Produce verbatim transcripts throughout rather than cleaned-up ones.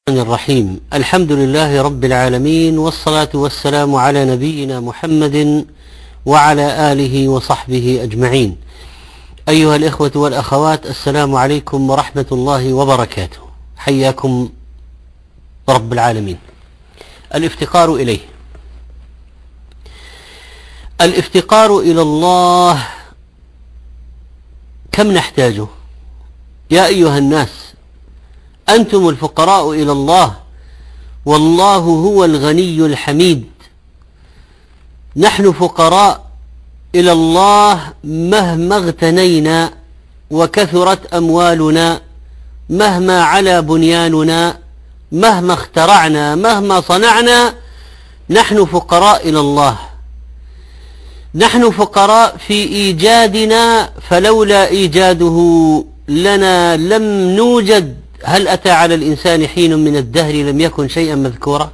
الرحمن الرحيم. الحمد لله رب العالمين، والصلاة والسلام على نبينا محمد وعلى آله وصحبه أجمعين. أيها الإخوة والأخوات، السلام عليكم ورحمة الله وبركاته. حياكم رب العالمين. الافتقار إليه. الافتقار إلى الله كم نحتاجه؟ يا أيها الناس، أنتم الفقراء إلى الله، والله هو الغني الحميد. نحن فقراء إلى الله مهما اغتنينا وكثرت أموالنا، مهما علا بنياننا، مهما اخترعنا، مهما صنعنا، نحن فقراء إلى الله. نحن فقراء في إيجادنا، فلولا إيجاده لنا لم نوجد. هل أتى على الإنسان حين من الدهر لم يكن شيئا مذكورا؟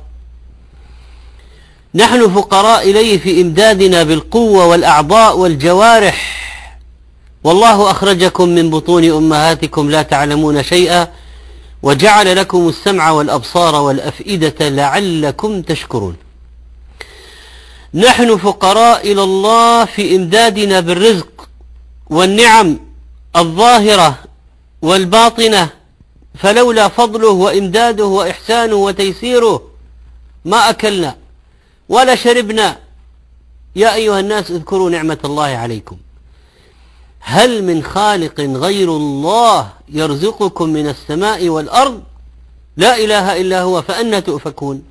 نحن فقراء إليه في إمدادنا بالقوة والأعضاء والجوارح. والله أخرجكم من بطون أمهاتكم لا تعلمون شيئا، وجعل لكم السمع والأبصار والأفئدة لعلكم تشكرون. نحن فقراء إلى الله في إمدادنا بالرزق والنعم الظاهرة والباطنة، فلولا فضله وإمداده وإحسانه وتيسيره ما أكلنا ولا شربنا. يا أيها الناس، اذكروا نعمة الله عليكم. هل من خالق غير الله يرزقكم من السماء والأرض؟ لا إله إلا هو، فأنى تؤفكون.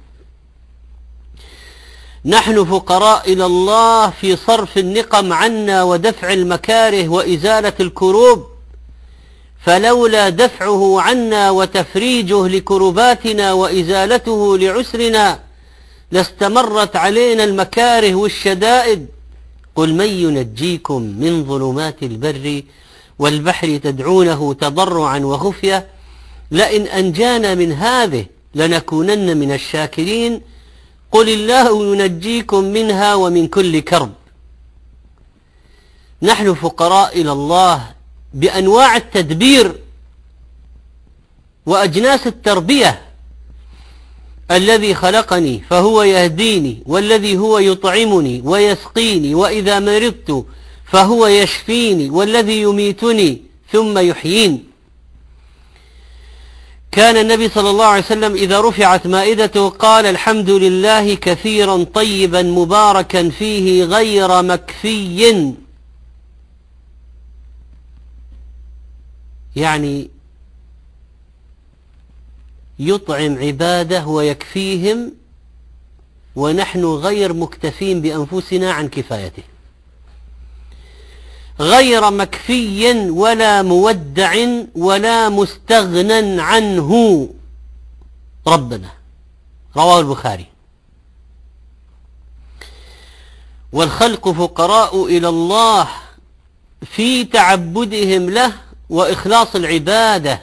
نحن فقراء إلى الله في صرف النقم عنا ودفع المكاره وإزالة الكروب، فلولا دفعه عنا وتفريجه لكرباتنا وإزالته لعسرنا لاستمرت علينا المكاره والشدائد. قل من ينجيكم من ظلمات البر والبحر تدعونه تضرعا وخفية لئن أنجانا من هذه لنكونن من الشاكرين. قل الله ينجيكم منها ومن كل كرب. نحن فقراء إلى الله بأنواع التدبير وأجناس التربية. الذي خلقني فهو يهديني، والذي هو يطعمني ويسقيني، وإذا مرضت فهو يشفيني، والذي يميتني ثم يحيين. كان النبي صلى الله عليه وسلم إذا رفعت مائدته قال الحمد لله كثيرا طيبا مباركا فيه غير مكفي، يعني يطعم عباده ويكفيهم، ونحن غير مكتفين بأنفسنا عن كفايته. غير مكفي ولا مودع ولا مستغنى عنه ربنا. رواه البخاري. والخلق فقراء إلى الله في تعبدهم له وإخلاص العبادة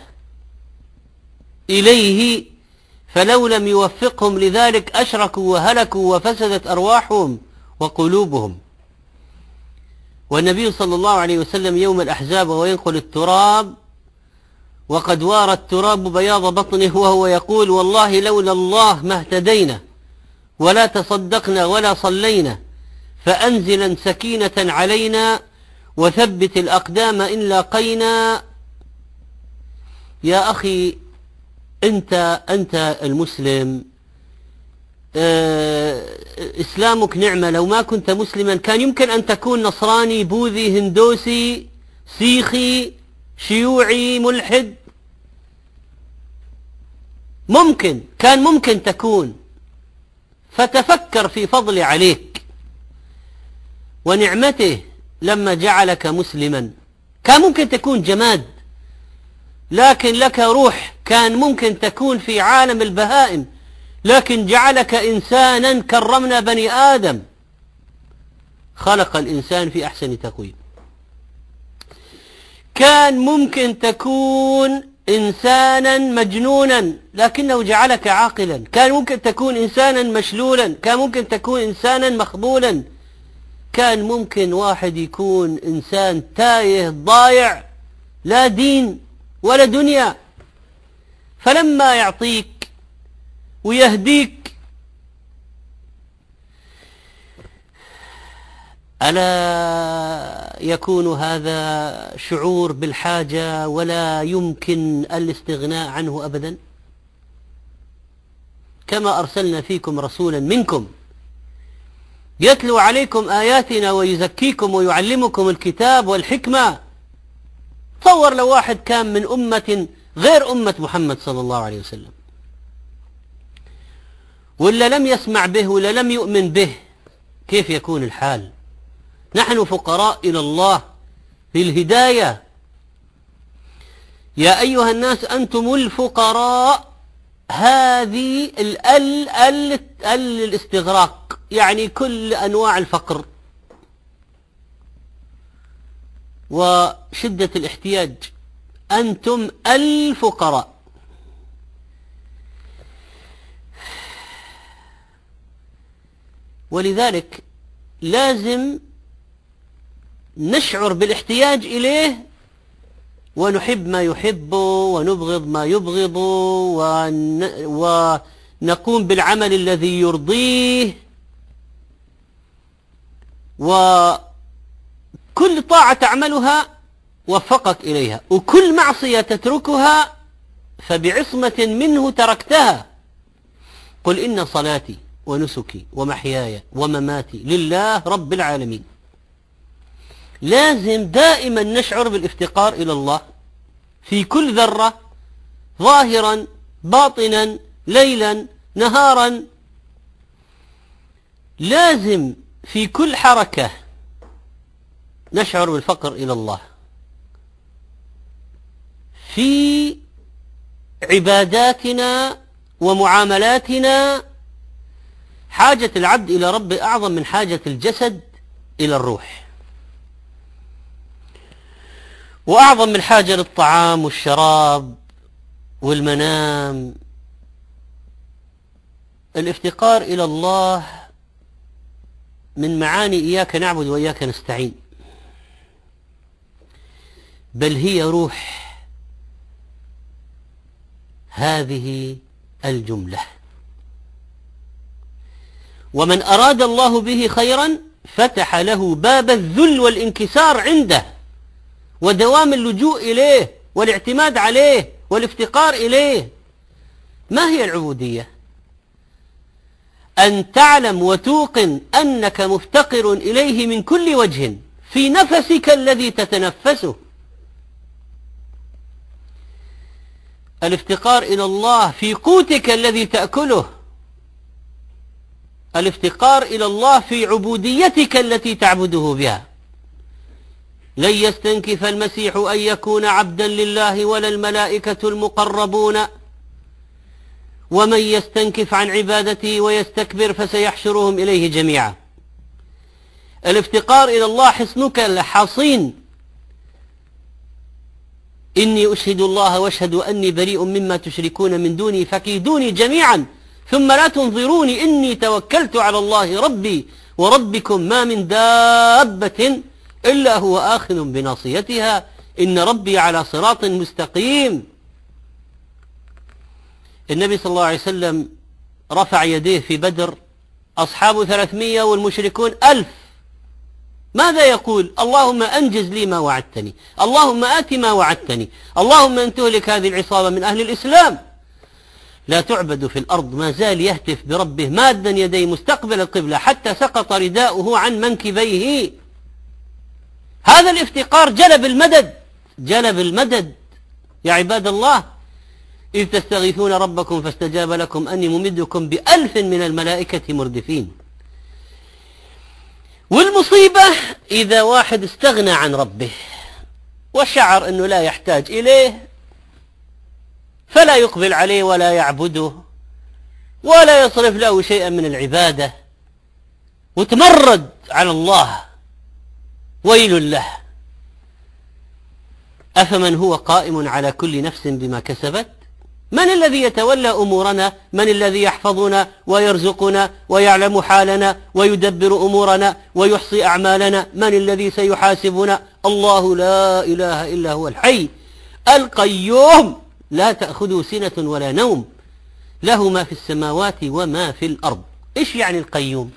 إليه، فلو لم يوفقهم لذلك أشركوا وهلكوا وفسدت أرواحهم وقلوبهم. والنبي صلى الله عليه وسلم يوم الأحزاب وينقل التراب وقد وارى التراب بياض بطنه وهو يقول والله لولا الله ما اهتدينا ولا تصدقنا ولا صلينا، فأنزلا سكينة علينا وثبت الأقدام إن لاقينا. يا أخي، أنت أنت المسلم، إسلامك نعمة. لو ما كنت مسلما كان يمكن أن تكون نصراني، بوذي، هندوسي، سيخي، شيوعي، ملحد. ممكن كان ممكن تكون. فتفكر في فضل عليك ونعمته لما جعلك مسلما. كان ممكن تكون جماد، لكن لك روح. كان ممكن تكون في عالم البهائم، لكن جعلك إنسانا. كرمنا بني آدم، خلق الإنسان في أحسن تقويم. كان ممكن تكون إنسانا مجنونا، لكنه جعلك عاقلا. كان ممكن تكون إنسانا مشلولا، كان ممكن تكون إنسانا مخبولا. كان ممكن واحد يكون إنسان تايه ضايع، لا دين ولا دنيا. فلما يعطيك ويهديك. ألا يكون هذا شعور بالحاجة ولا يمكن الاستغناء عنه أبدا؟ كما أرسلنا فيكم رسولا منكم يتلو عليكم آياتنا ويزكيكم ويعلمكم الكتاب والحكمة. تصور لو واحد كان من أمة غير أمة محمد صلى الله عليه وسلم، ولا لم يسمع به ولا لم يؤمن به، كيف يكون الحال؟ نحن فقراء إلى الله في الهداية. يا أيها الناس أنتم الفقراء، هذه ال ال ال ال الاستغراق، يعني كل أنواع الفقر وشدة الاحتياج، أنتم الفقراء. ولذلك لازم نشعر بالاحتياج إليه، ونحب ما يحبه ونبغض ما يبغضه، ونقوم بالعمل الذي يرضيه، وكل طاعة تعملها وفقك إليها، وكل معصية تتركها فبعصمة منه تركتها. قل إن صلاتي ونسكي ومحياي ومماتي لله رب العالمين. لازم دائما نشعر بالافتقار إلى الله في كل ذرة، ظاهرا باطنا ليلا نهارا. لازم في كل حركة نشعر بالفقر إلى الله. في عباداتنا ومعاملاتنا حاجة العبد إلى ربه أعظم من حاجة الجسد إلى الروح، وأعظم من حاجة للطعام والشراب والمنام. الافتقار إلى الله من معاني إياك نعبد وإياك نستعين، بل هي روح هذه الجملة. ومن أراد الله به خيرا فتح له باب الذل والانكسار عنده، ودوام اللجوء إليه والاعتماد عليه والافتقار إليه. ما هي العبودية؟ أن تعلم وتوقن أنك مفتقر إليه من كل وجه في نفسك الذي تتنفسه. الافتقار إلى الله في قوتك الذي تأكله، الافتقار إلى الله في عبوديتك التي تعبده بها. لن يستنكف المسيح أن يكون عبدا لله ولا الملائكة المقربون، ومن يستنكف عن عبادته ويستكبر فسيحشرهم إليه جميعا. الافتقار إلى الله حصنك الحصين. إني أشهد الله واشهد أني بريء مما تشركون من دوني فكيدوني جميعا ثم لا تنظروني إني توكلت على الله ربي وربكم ما من دابة إلا هو آخذ بناصيتها إن ربي على صراط مستقيم. النبي صلى الله عليه وسلم رفع يديه في بدر، أصحابه ثلاثمية والمشركون ألف. ماذا يقول؟ اللهم أنجز لي ما وعدتني، اللهم آت ما وعدتني، اللهم أن تهلك هذه العصابة من أهل الإسلام لا تعبد في الأرض. ما زال يهتف بربه مادا يديه مستقبل القبلة حتى سقط رداؤه عن منكبيه. هذا الافتقار جلب المدد، جلب المدد يا عباد الله. إذ تستغيثون ربكم فاستجاب لكم أني ممدكم بألف من الملائكة مردفين. والمصيبة إذا واحد استغنى عن ربه وشعر أنه لا يحتاج إليه، فلا يقبل عليه ولا يعبده ولا يصرف له شيئا من العبادة، وتمرد على الله، ويل له. أفمن هو قائم على كل نفس بما كسبت؟ من الذي يتولى أمورنا؟ من الذي يحفظنا ويرزقنا ويعلم حالنا ويدبر أمورنا ويحصي أعمالنا؟ من الذي سيحاسبنا؟ الله لا إله إلا هو الحي القيوم لا تأخذه سنة ولا نوم، له ما في السماوات وما في الأرض. إيش يعني القيوم؟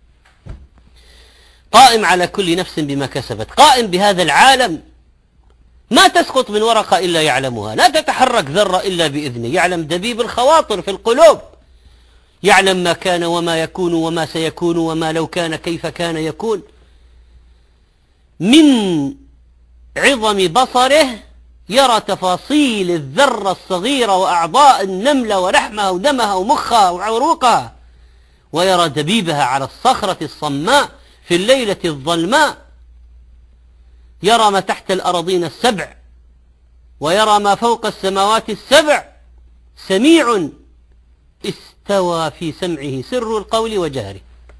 قائم على كل نفس بما كسبت، قائم بهذا العالم، ما تسقط من ورقة إلا يعلمها، لا تتحرك ذرة إلا بإذنه، يعلم دبيب الخواطر في القلوب، يعلم ما كان وما يكون وما سيكون وما لو كان كيف كان يكون. من عظم بصره يرى تفاصيل الذرة الصغيرة وأعضاء النملة ولحمها ودمها ومخها وعروقها، ويرى دبيبها على الصخرة الصماء في الليلة الظلماء، يرى ما تحت الأراضين السبع ويرى ما فوق السماوات السبع، سميع استوى في سمعه سر القول وجهره.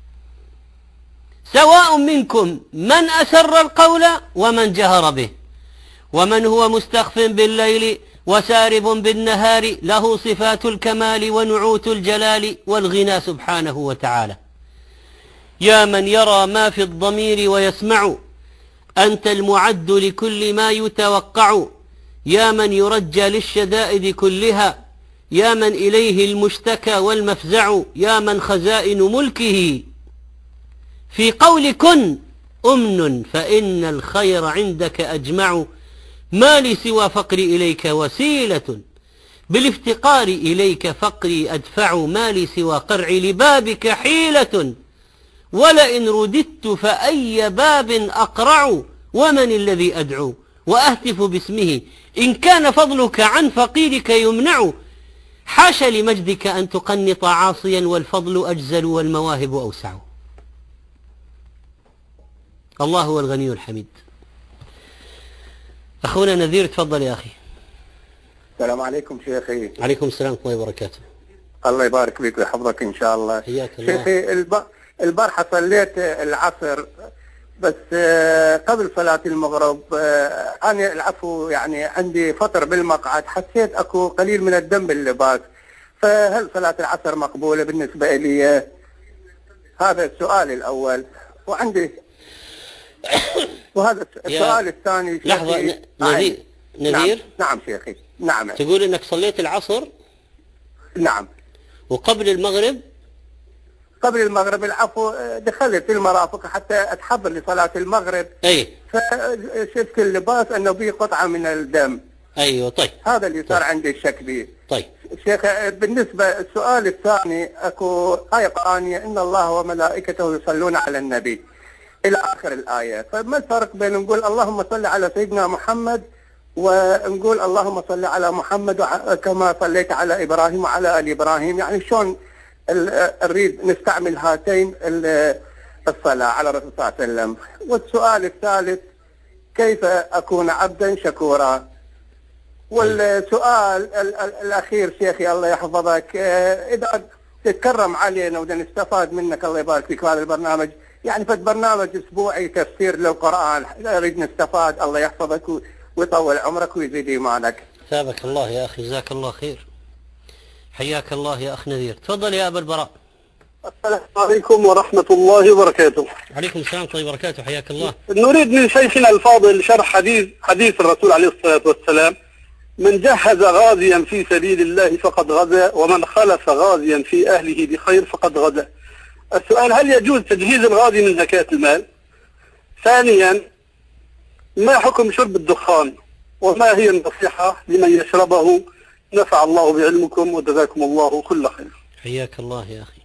سواء منكم من أسر القول ومن جهر به، ومن هو مستخف بالليل وسارب بالنهار، له صفات الكمال ونعوت الجلال والغنى سبحانه وتعالى. يا من يرى ما في الضمير ويسمع، أنت المعد لكل ما يتوقع. يا من يرجى للشدائد كلها، يا من إليه المشتكى والمفزع، يا من خزائن ملكه في قول كن أمن، فإن الخير عندك أجمع. ما لي سوى فقري إليك وسيلة، بالافتقار إليك فقري أدفع. ما لي سوى قرعي لبابك حيلة، ولئن رددت فأي باب أقرع. ومن الذي أدعو وأهتف باسمه، إن كان فضلك عن فقيرك يمنع. حاش لمجدك أن تقنط عاصيا، والفضل أجزل والمواهب أوسع. الله هو الغني الحميد. أخونا نذير تفضل يا أخي. السلام عليكم شيخي. عليكم السلام ورحمة الله وبركاته. الله يبارك فيك ويحفظك إن شاء الله. حياك الله. شيخي الب... البارحة صليت العصر، بس قبل صلاة المغرب أنا العفو يعني عندي فطر بالمقعد، حسيت أكو قليل من الدم باللباس، فهل صلاة العصر مقبولة بالنسبة لي؟ هذا السؤال الأول. وعندي وهذا السؤال الثاني. لحظة نذير. نذير نعم. نعم شيخي. نعم. تقول إنك صليت العصر؟ نعم. وقبل المغرب؟ قبل المغرب العفو دخلت في المرافق حتى اتحضر لصلاة المغرب. اي. فشفت اللباس انه فيه قطعة من الدم. ايوه طيب. هذا اللي صار طيب. عندي الشك به. طيب. شيخ بالنسبة السؤال الثاني، اكو آية قرآنية ان الله وملائكته يصلون على النبي الى اخر الآية، فما الفرق بين نقول اللهم صل على سيدنا محمد ونقول اللهم صل على محمد كما صليت على ابراهيم وعلى ال ابراهيم؟ يعني شلون نريد نستعمل هاتين الصلاة على الرسول صلى الله عليه وسلم؟ والسؤال الثالث، كيف أكون عبدا شكورا؟ والسؤال الأخير شيخي الله يحفظك، إذا تتكرم علينا ونستفاد منك الله يبارك فيك هذا البرنامج، يعني فد برنامج أسبوعي تفسير للقرآن، نريد نستفاد الله يحفظك ويطول عمرك ويزيد إيمانك. ثابك الله يا أخي، جزاك الله خير. حياك الله يا أخ نذير. تفضل يا أبا البراء. السلام عليكم ورحمة الله وبركاته. عليكم السلام ورحمة الله وبركاته. حياك الله. نريد من شيخنا الفاضل شرح حديث حديث الرسول عليه الصلاة والسلام: من جهز غازيا في سبيل الله فقد غزا، ومن خلف غازيا في أهله بخير فقد غزا. السؤال: هل يجوز تجهيز الغازي من زكاة المال؟ ثانيا، ما حكم شرب الدخان؟ وما هي النصيحة لمن يشربه؟ نفع الله بعلمكم وجزاكم الله كل خير. حياك الله يا أخي.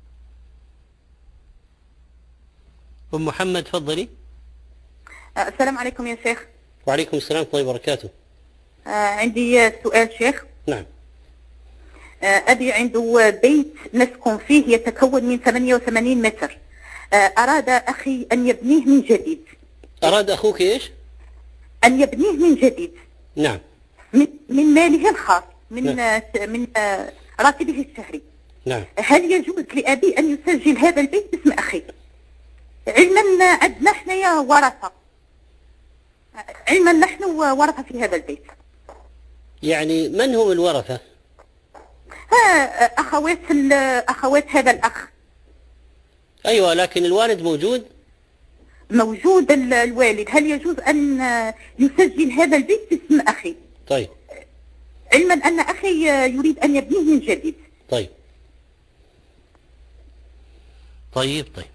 أم محمد تفضلي. السلام عليكم يا شيخ. وعليكم السلام ورحمة الله وبركاته. آه عندي سؤال شيخ. نعم. آه أبي عنده بيت نسكن فيه يتكون من ثمانية وثمانين متر، آه أراد أخي أن يبنيه من جديد. أراد أخوك إيش؟ أن يبنيه من جديد. نعم. من, من ماله الخاص، من نعم. آه من آه راتبه الشهري. نعم. هل يجوز لأبي أن يسجل هذا البيت باسم أخي؟ علما عندنا حنايا ورثة، علما نحن ورثة في هذا البيت. يعني من هم الورثة؟ ها أخوات أخوات هذا الأخ. أيوة، لكن الوالد موجود؟ موجود الوالد. هل يجوز أن يسجل هذا البيت باسم أخي؟ طيب. علما أن أخي يريد أن يبنيه من جديد. طيب طيب طيب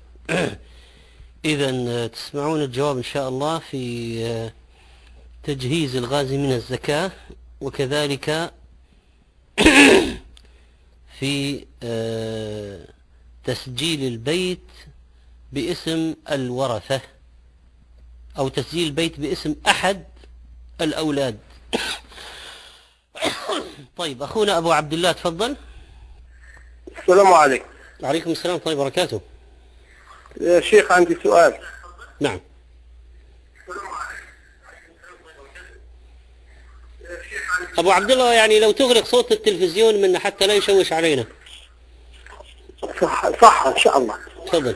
إذا تسمعون الجواب إن شاء الله في تجهيز الغازي من الزكاة، وكذلك في تسجيل البيت باسم الورثة، أو تسجيل البيت باسم أحد الأولاد. طيب أخونا أبو عبد الله تفضل. السلام عليكم. وعليكم السلام ورحمة الله وبركاته. يا شيخ عندي سؤال. نعم. أبو عبد الله يعني لو تغلق صوت التلفزيون منا حتى لا يشوش علينا. صح صح إن شاء الله. تفضل.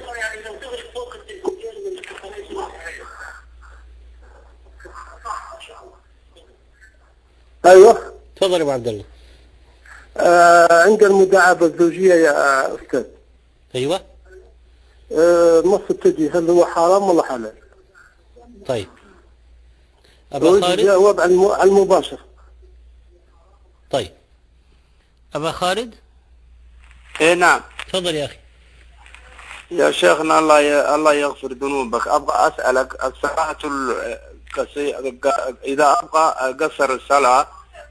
أيوه. تفضل يا أبو عبد الله. آه عند المداعبة الزوجية يا أستاذ. أيوه. آه مص التجي هل هو حرام ولا حلال؟ طيب. أبا خالد. جواب على المباشر. طيب. أبا خالد. ايه نعم. تفضل يا أخي. يا شيخنا الله ي... الله يغفر ذنوبك، ابغى اسالك الصلاه الكسي... اذا ابغى اقصر الصلاه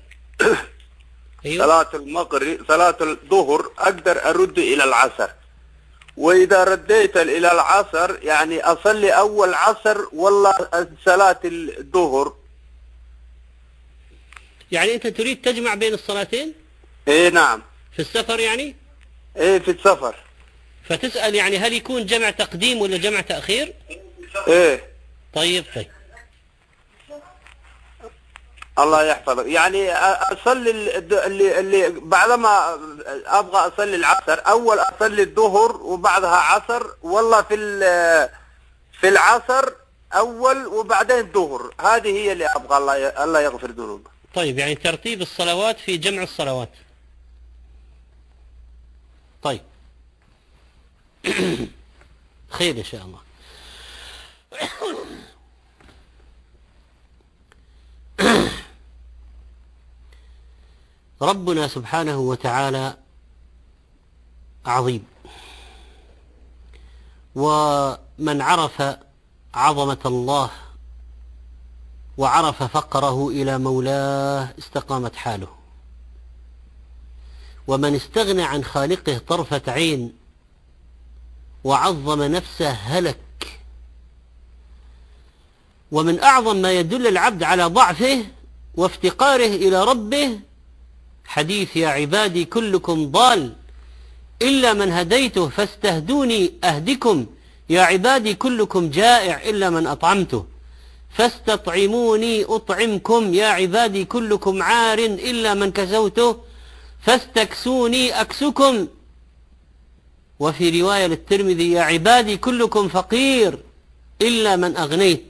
أيوه. صلاه المغرب صلاه الظهر اقدر ارد الى العصر، واذا رديت الى العصر يعني اصلي اول عصر ولا صلاه الظهر؟ يعني أنت تريد تجمع بين الصلاتين؟ ايه نعم. في السفر يعني؟ ايه في السفر. فتسأل يعني هل يكون جمع تقديم ولا جمع تأخير؟ ايه. طيب طيب. الله يحفظك، يعني اصلي اللي اللي بعدما ابغى اصلي العصر اول اصلي الظهر وبعدها عصر، والله في في العصر اول وبعدين الظهر، هذه هي اللي ابغى الله الله يغفر ذنوبك. طيب يعني ترتيب الصلوات في جمع الصلوات. طيب. خير إن شاء الله. ربنا سبحانه وتعالى عظيم، ومن عرف عظمة الله وعرف فقره إلى مولاه استقامت حاله، ومن استغنى عن خالقه طرفة عين وعظم نفسه هلك. ومن أعظم ما يدل العبد على ضعفه وافتقاره إلى ربه حديث يا عبادي كلكم ضال إلا من هديته فاستهدوني أهدكم، يا عبادي كلكم جائع إلا من أطعمته فاستطعموني أطعمكم، يا عبادي كلكم عار إلا من كسوته فاستكسوني أكسكم. وفي رواية للترمذي يا عبادي كلكم فقير إلا من أغنيت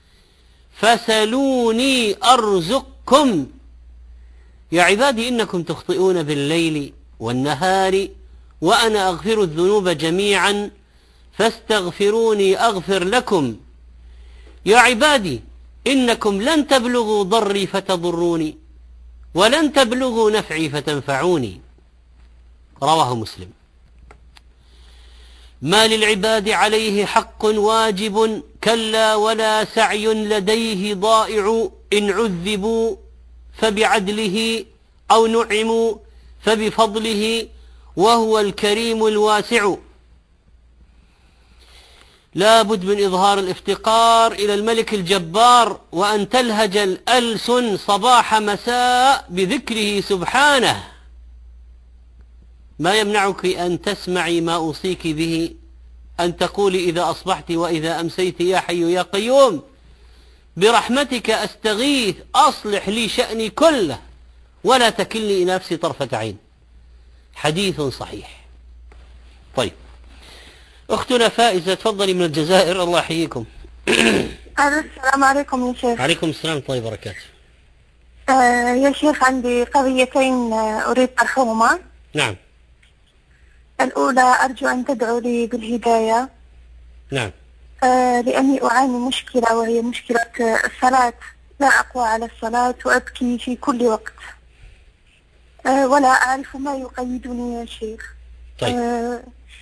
فسلوني أرزقكم، يا عبادي إنكم تخطئون بالليل والنهار وأنا أغفر الذنوب جميعا فاستغفروني أغفر لكم، يا عبادي إنكم لن تبلغوا ضري فتضروني ولن تبلغوا نفعي فتنفعوني. رواه مسلم. ما للعباد عليه حق واجب كلا ولا سعي لديه ضائع، إن عذبوا فبعدله أو نعموا فبفضله وهو الكريم الواسع. لا بد من إظهار الافتقار إلى الملك الجبار، وأن تلهج الألسن صباح مساء بذكره سبحانه. ما يمنعك أن تسمعي ما أوصيك به، أن تقولي إذا أصبحت وإذا أمسيت يا حي يا قيوم برحمتك أستغيث أصلح لي شأني كله ولا تكلني إلى نفسي طرفة عين. حديث صحيح. طيب أختنا فائزة تفضلي من الجزائر. الله يحييكم. السلام عليكم يا شيخ. عليكم السلام ورحمة الله وبركاته. آه يا شيخ عندي قضيتين أريد طرحهما. نعم. الأولى أرجو أن تدعو لي بالهداية. نعم. آه لأني أعاني مشكلة وهي مشكلة الصلاة، لا أقوى على الصلاة وأبكي في كل وقت. آه، ولا أعرف ما يقيدني يا شيخ. طيب. آه،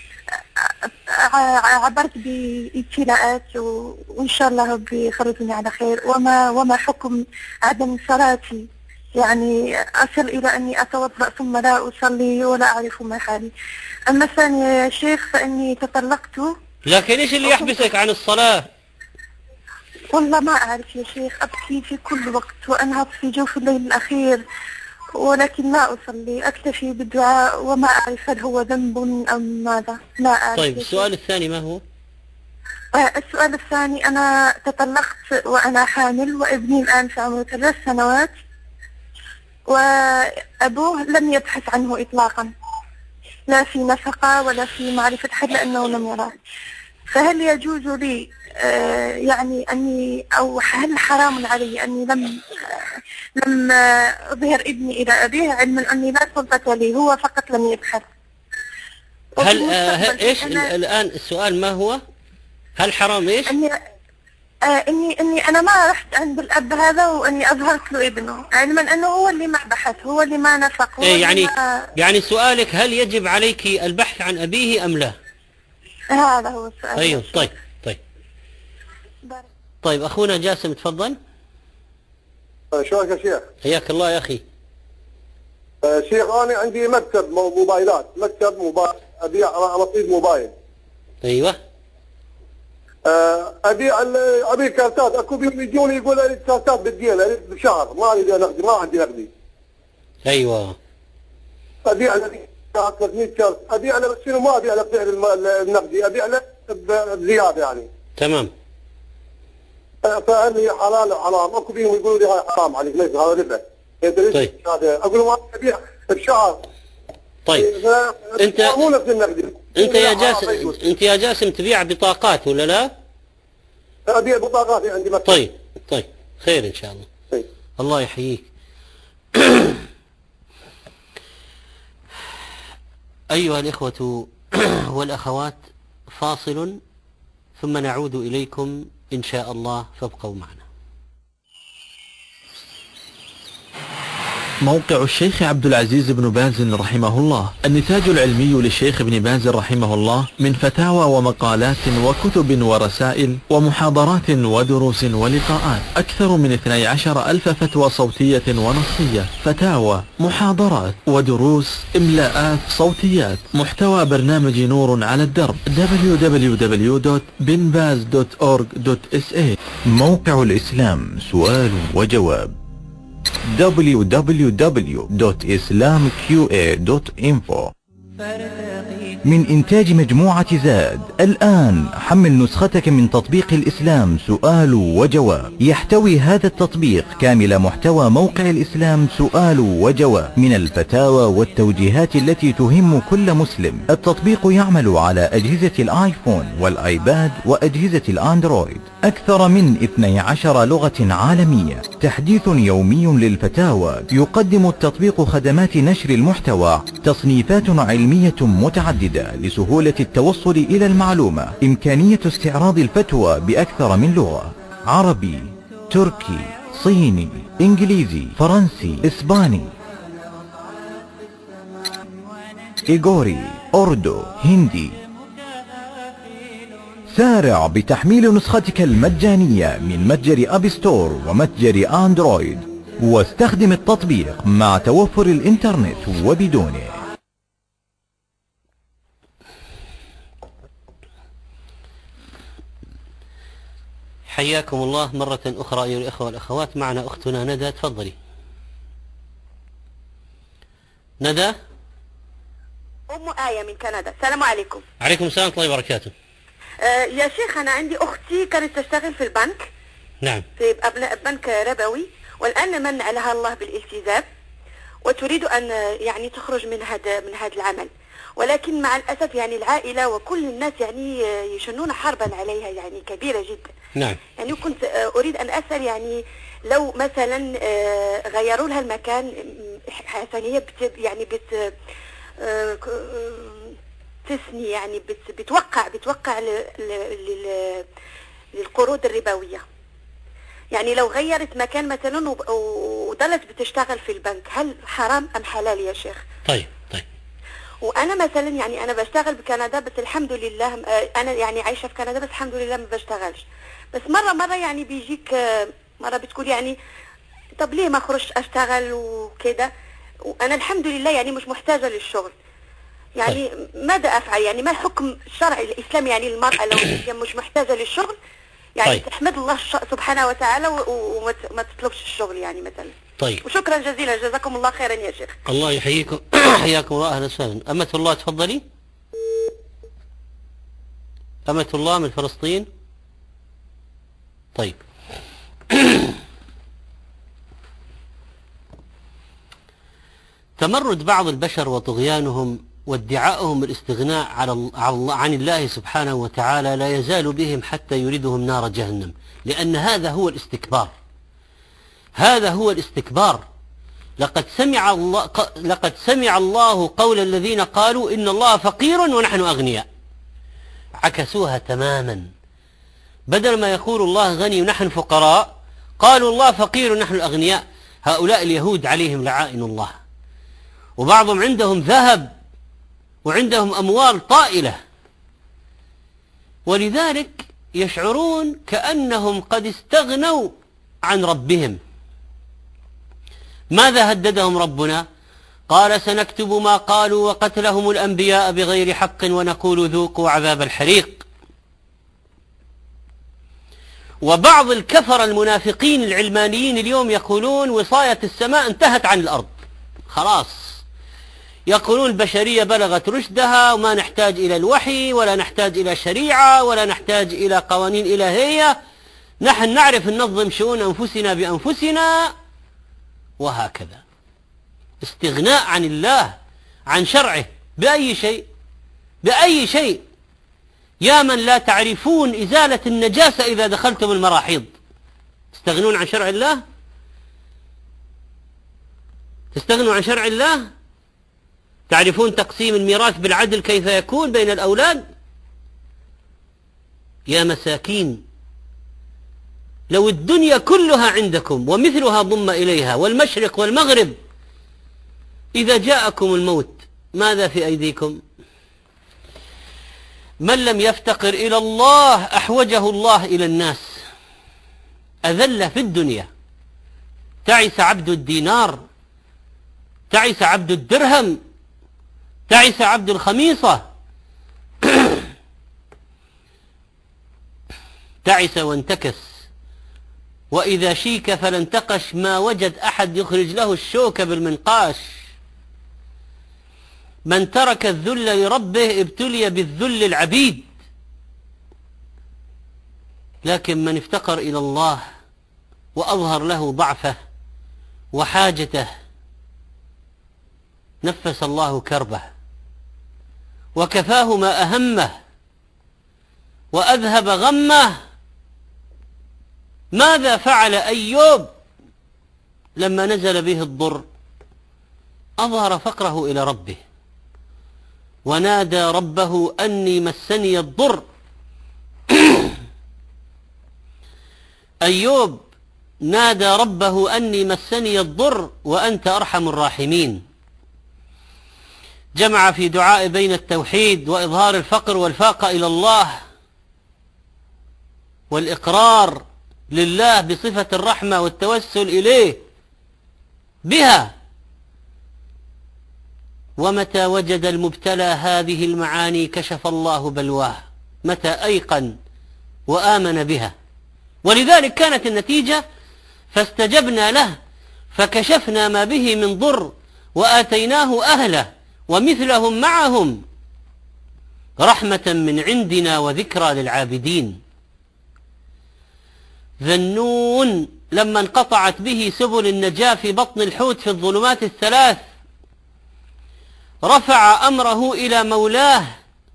ع- عبرت بابتلاءات و- وإن شاء الله ربي يخرجني على خير. وما وما حكم عدم صلاتي؟ يعني أصل إلى أني أتوضأ ثم لا أصلي ولا أعرف ما حالي. أما الثاني يا شيخ فإني تطلقت. لكن إيش اللي يحبسك عن الصلاة؟ والله ما أعرف يا شيخ، أبكي في كل وقت وأنهض في جوف الليل الأخير، ولكن لا أصلي، أكتفي بالدعاء وما أعرف هل هو ذنب أم ماذا، لا أعرف. طيب السؤال الثاني ما هو؟ السؤال الثاني، أنا تطلقت وأنا حامل وابني الآن في عمره ثلاث سنوات، وأبوه لم يبحث عنه إطلاقا، لا في نفقة ولا في معرفة حد لأنه لم يراه. فهل يجوز لي آه يعني أني، أو هل حرام علي أني لم آه لم آه أظهر ابني إلى أبيه، علما أني لا سلطة لي، هو فقط لم يبحث. هل آه إيش الآن السؤال ما هو؟ هل حرام إيش؟ أني آه إني إني أنا ما رحت عند الأب هذا وإني أظهرت له ابنه، علما أنه هو اللي ما بحث، هو اللي ما نفق، هو إيه يعني ما... يعني سؤالك هل يجب عليك البحث عن أبيه أم لا؟ هذا هو السؤال. أيوه. طيب طيب طيب أخونا جاسم تفضل. شلونك يا شيخ؟ حياك الله يا أخي. آه شيخ أنا عندي مكتب موبايلات، مكتب موبايل، أبيع رصيد موبايل. أيوه. آه أبيع أبيع كارتات، أكو بيهم يجوني يقول لي كارتات بالدين بشهر، ما أريد نقدي، ما عندي نقدي. أيوه. أبيع له ثلاثمية كارت، أبيع له بس شنو ما أبيع له بسعر النقدي، أبيع له بزيادة يعني. تمام. فهل هي حلال أو حرام؟ اكو بيهم يقولوا لي هاي حرام عليك، ليش هذا ربا. طيب. اقول لهم ابيع بشهر. طيب. انت مو نفس النقدي. انت يا جاسم انت يا جاسم تبيع بطاقات ولا لا؟ ابيع بطاقات عندي مكتب. طيب طيب خير ان شاء الله. طيب. الله يحييك. ايها الاخوة والاخوات، فاصل ثم نعود اليكم إن شاء الله، فابقوا معنا. موقع الشيخ عبد العزيز بن باز رحمه الله، النتاج العلمي للشيخ ابن باز رحمه الله من فتاوى ومقالات وكتب ورسائل ومحاضرات ودروس ولقاءات، أكثر من اثني عشر ألف فتوى صوتية ونصية، فتاوى، محاضرات ودروس، إملاءات، صوتيات، محتوى برنامج نور على الدرب دبليو دبليو دبليو دوت بن باز دوت أورج دوت إس إيه. موقع الإسلام سؤال وجواب دبليو دبليو دبليو دوت إسلام كيو إيه دوت إنفو. من إنتاج مجموعة زاد. الآن حمل نسختك من تطبيق الإسلام سؤال وجواب. يحتوي هذا التطبيق كامل محتوى موقع الإسلام سؤال وجواب من الفتاوى والتوجيهات التي تهم كل مسلم. التطبيق يعمل على أجهزة الآيفون والآيباد وأجهزة الأندرويد. أكثر من اثنتي عشرة لغة عالمية. تحديث يومي للفتاوى. يقدم التطبيق خدمات نشر المحتوى، تصنيفات علمية متعددة لسهولة التوصل إلى المعلومة. إمكانية استعراض الفتوى بأكثر من لغة: عربي، تركي، صيني، إنجليزي، فرنسي، إسباني، إيغوري، أوردو، هندي. سارع بتحميل نسختك المجانية من متجر أب ستور ومتجر أندرويد، واستخدم التطبيق مع توفر الإنترنت وبدونه. حياكم الله مرة أخرى أيها الإخوة والأخوات. معنا أختنا ندى، تفضلي. ندى. أم آية من كندا. السلام عليكم. عليكم السلام ورحمة الله وبركاته. آه يا شيخ، أنا عندي أختي كانت تشتغل في البنك. نعم. في أبناء بنك ربوي، والآن من لها الله بالالتزام وتريد أن يعني تخرج من هذا من هذا العمل، ولكن مع الأسف يعني العائلة وكل الناس يعني يشنون حربا عليها يعني كبيرة جدا. نعم. يعني كنت أريد أن أسأل، يعني لو مثلا غيروا لها المكان حسن، هي بت يعني بت تثني يعني بت بتوقع بتوقع للقروض الربوية. يعني لو غيرت مكان مثلا وظلت بتشتغل في البنك، هل حرام ام حلال يا شيخ؟ طيب طيب. وانا مثلا يعني انا بشتغل بكندا بس الحمد لله، انا يعني عايشه في كندا بس الحمد لله ما بشتغلش. بس مره مره يعني بيجيك مره بتقول يعني طب ليه ما اخرجش اشتغل وكده، وانا الحمد لله يعني مش محتاجه للشغل. يعني طيب. ماذا افعل؟ يعني ما الحكم الشرعي الاسلامي يعني المراه لو هي مش محتاجه للشغل يعني طيب. تحمد الله سبحانه وتعالى وما تطلبش الشغل يعني مثلا. طيب. وشكرا جزيلا، جزاكم الله خيرا يا شيخ. الله يحييكم. حياكم الله، اهلا وسهلا. أمة الله تفضلي. أمة الله من فلسطين. طيب. تمرد بعض البشر وطغيانهم وادعاؤهم الاستغناء عن الله سبحانه وتعالى لا يزال بهم حتى يريدهم نار جهنم، لأن هذا هو الاستكبار. هذا هو الاستكبار. لقد سمع الله لقد سمع الله قول الذين قالوا إن الله فقير ونحن أغنياء. عكسوها تماما، بدل ما يقول الله غني ونحن فقراء قالوا الله فقير ونحن الأغنياء. هؤلاء اليهود عليهم لعائن الله، وبعضهم عندهم ذهب وعندهم أموال طائلة، ولذلك يشعرون كأنهم قد استغنوا عن ربهم. ماذا هددهم ربنا؟ قال سنكتب ما قالوا وقتلهم الأنبياء بغير حق ونقول ذوقوا عذاب الحريق. وبعض الكفر المنافقين العلمانيين اليوم يقولون وصاية السماء انتهت عن الأرض، خلاص. يقولون البشرية بلغت رشدها وما نحتاج إلى الوحي ولا نحتاج إلى شريعة ولا نحتاج إلى قوانين إلهية، نحن نعرف ننظم شؤون أنفسنا بأنفسنا، وهكذا. استغناء عن الله، عن شرعه، بأي شيء بأي شيء. يا من لا تعرفون إزالة النجاسة إذا دخلتم المراحيض، تستغنون عن شرع الله؟ تستغنوا عن شرع الله؟ تعرفون تقسيم الميراث بالعدل كيف يكون بين الأولاد؟ يا مساكين، لو الدنيا كلها عندكم ومثلها ضم إليها والمشرق والمغرب، إذا جاءكم الموت ماذا في أيديكم؟ من لم يفتقر إلى الله أحوجه الله إلى الناس، أذل في الدنيا. تعس عبد الدينار، تعس عبد الدرهم، تعس عبد الخميصة. تعس وانتكس. وإذا شيك فلانتقش، ما وجد أحد يخرج له الشوك بالمنقاش. من ترك الذل لربه ابتلي بالذل العبيد، لكن من افتقر إلى الله وأظهر له ضعفه وحاجته نفس الله كربه وكفاه ما أهمه وأذهب غمه. ماذا فعل أيوب لما نزل به الضر؟ أظهر فقره إلى ربه ونادى ربه أني مسني الضر. أيوب نادى ربه أني مسني الضر وأنت أرحم الراحمين. جمع في دعاء بين التوحيد وإظهار الفقر والفاقة إلى الله والإقرار لله بصفة الرحمة والتوسل إليه بها. ومتى وجد المبتلى هذه المعاني كشف الله بلواه، متى أيقن وآمن بها. ولذلك كانت النتيجة فاستجبنا له فكشفنا ما به من ضر وآتيناه أهله ومثلهم معهم رحمة من عندنا وذكرى للعابدين. ذنون لما انقطعت به سبل النجاة في بطن الحوت في الظلمات الثلاث رفع أمره إلى مولاه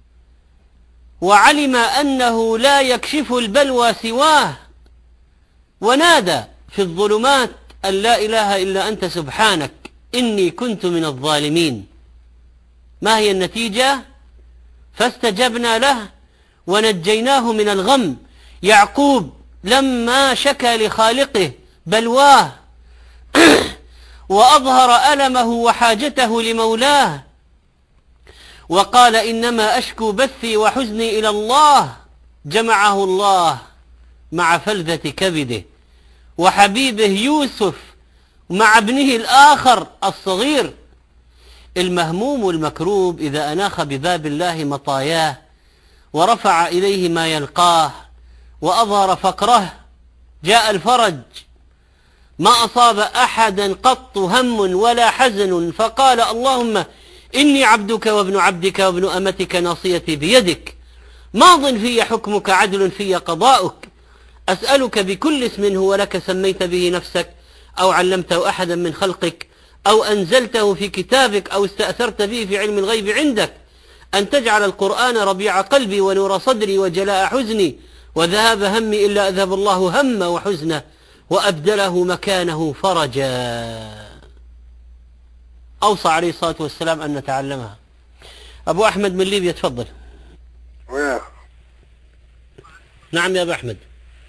وعلم أنه لا يكشف البلوى سواه، ونادى في الظلمات أن لا إله إلا أنت سبحانك إني كنت من الظالمين. ما هي النتيجة؟ فاستجبنا له ونجيناه من الغم. يعقوب لما شكى لخالقه بلواه وأظهر ألمه وحاجته لمولاه، وقال إنما أشكو بثي وحزني إلى الله، جمعه الله مع فلذة كبده وحبيبه يوسف مع ابنه الآخر الصغير. المهموم المكروب إذا أناخ بباب الله مطاياه ورفع إليه ما يلقاه وأظهر فقره جاء الفرج. ما أصاب أحدا قط هم ولا حزن فقال اللهم إني عبدك وابن عبدك وابن أمتك ناصيتي بيدك، ماض في حكمك عدل في قضاؤك، أسألك بكل اسم هو لك سميت به نفسك أو علمته أحدا من خلقك أو أنزلته في كتابك أو استأثرت به في علم الغيب عندك أن تجعل القرآن ربيع قلبي ونور صدري وجلاء حزني وذهاب همي إلا أذهب الله هم وحزنه وأبدله مكانه فرجا. أوصى عليه الصلاة والسلام أن نتعلمها. أبو أحمد من ليبيا تفضل. وياه. نعم يا أبو أحمد.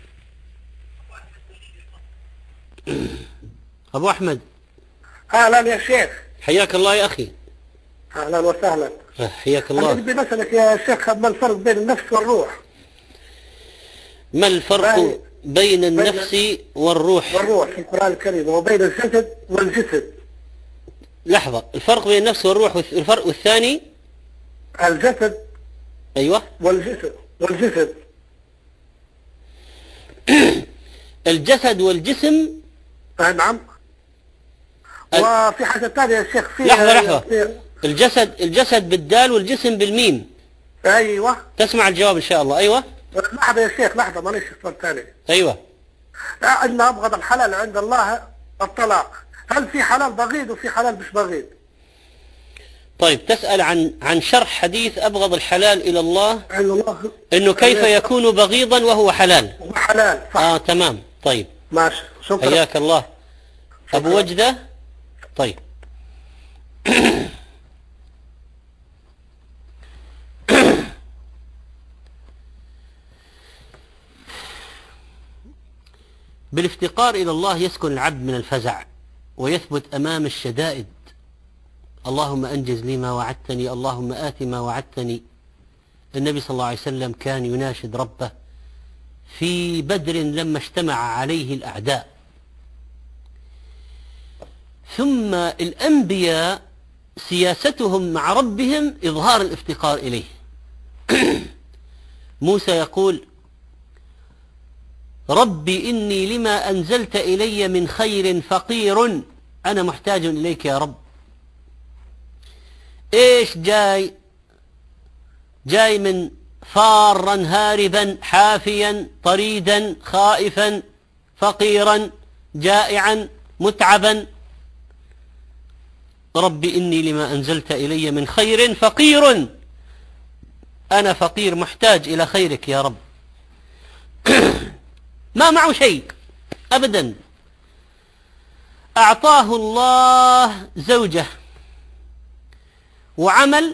أبو أحمد. أهلا يا شيخ. حياك الله يا أخي. أهلا وسهلا. حياك الله. أنا بدي بسألك يا شيخ ما الفرق بين النفس والروح؟ ما الفرق بين النفس والروح؟ والروح في القرآن الكريم وبين الجسد والجسد. لحظة، الفرق بين النفس والروح والفرق والثاني الجسد. أيوة. والجسد والجسد. الجسد والجسم. نعم. وفي حاجة ثانية يا شيخ في لحظة لحظة. الجسد الجسد بالدال والجسم بالميم. أيوة. تسمع الجواب إن شاء الله. أيوة. لحظة يا شيخ لحظة معلش سؤال ثاني. أيوة. أن أبغض الحلال عند الله الطلاق، هل في حلال بغيض وفي حلال مش بغيض؟ طيب تسأل عن عن شرح حديث أبغض الحلال إلى الله عند الله إنه كيف يكون بغيضا وهو حلال. حلال صح. آه تمام. طيب ماشي شكرا. حياك الله. أبو وجدة. طيب بالافتقار إلى الله يسكن العبد من الفزع ويثبت أمام الشدائد. اللهم أنجز لي ما وعدتني، اللهم آت ما وعدتني. النبي صلى الله عليه وسلم كان يناشد ربه في بدر لما اجتمع عليه الأعداء. ثم الأنبياء سياستهم مع ربهم إظهار الافتقار إليه. موسى يقول ربي إني لما أنزلت إلي من خير فقير، أنا محتاج إليك يا رب. إيش جاي؟ جاي من فارا هاربا حافيا طريدا خائفا فقيرا جائعا متعبا. ربي إني لما أنزلت إلي من خير فقير، أنا فقير محتاج إلى خيرك يا رب. ما معه شيء أبدا. أعطاه الله زوجة وعمل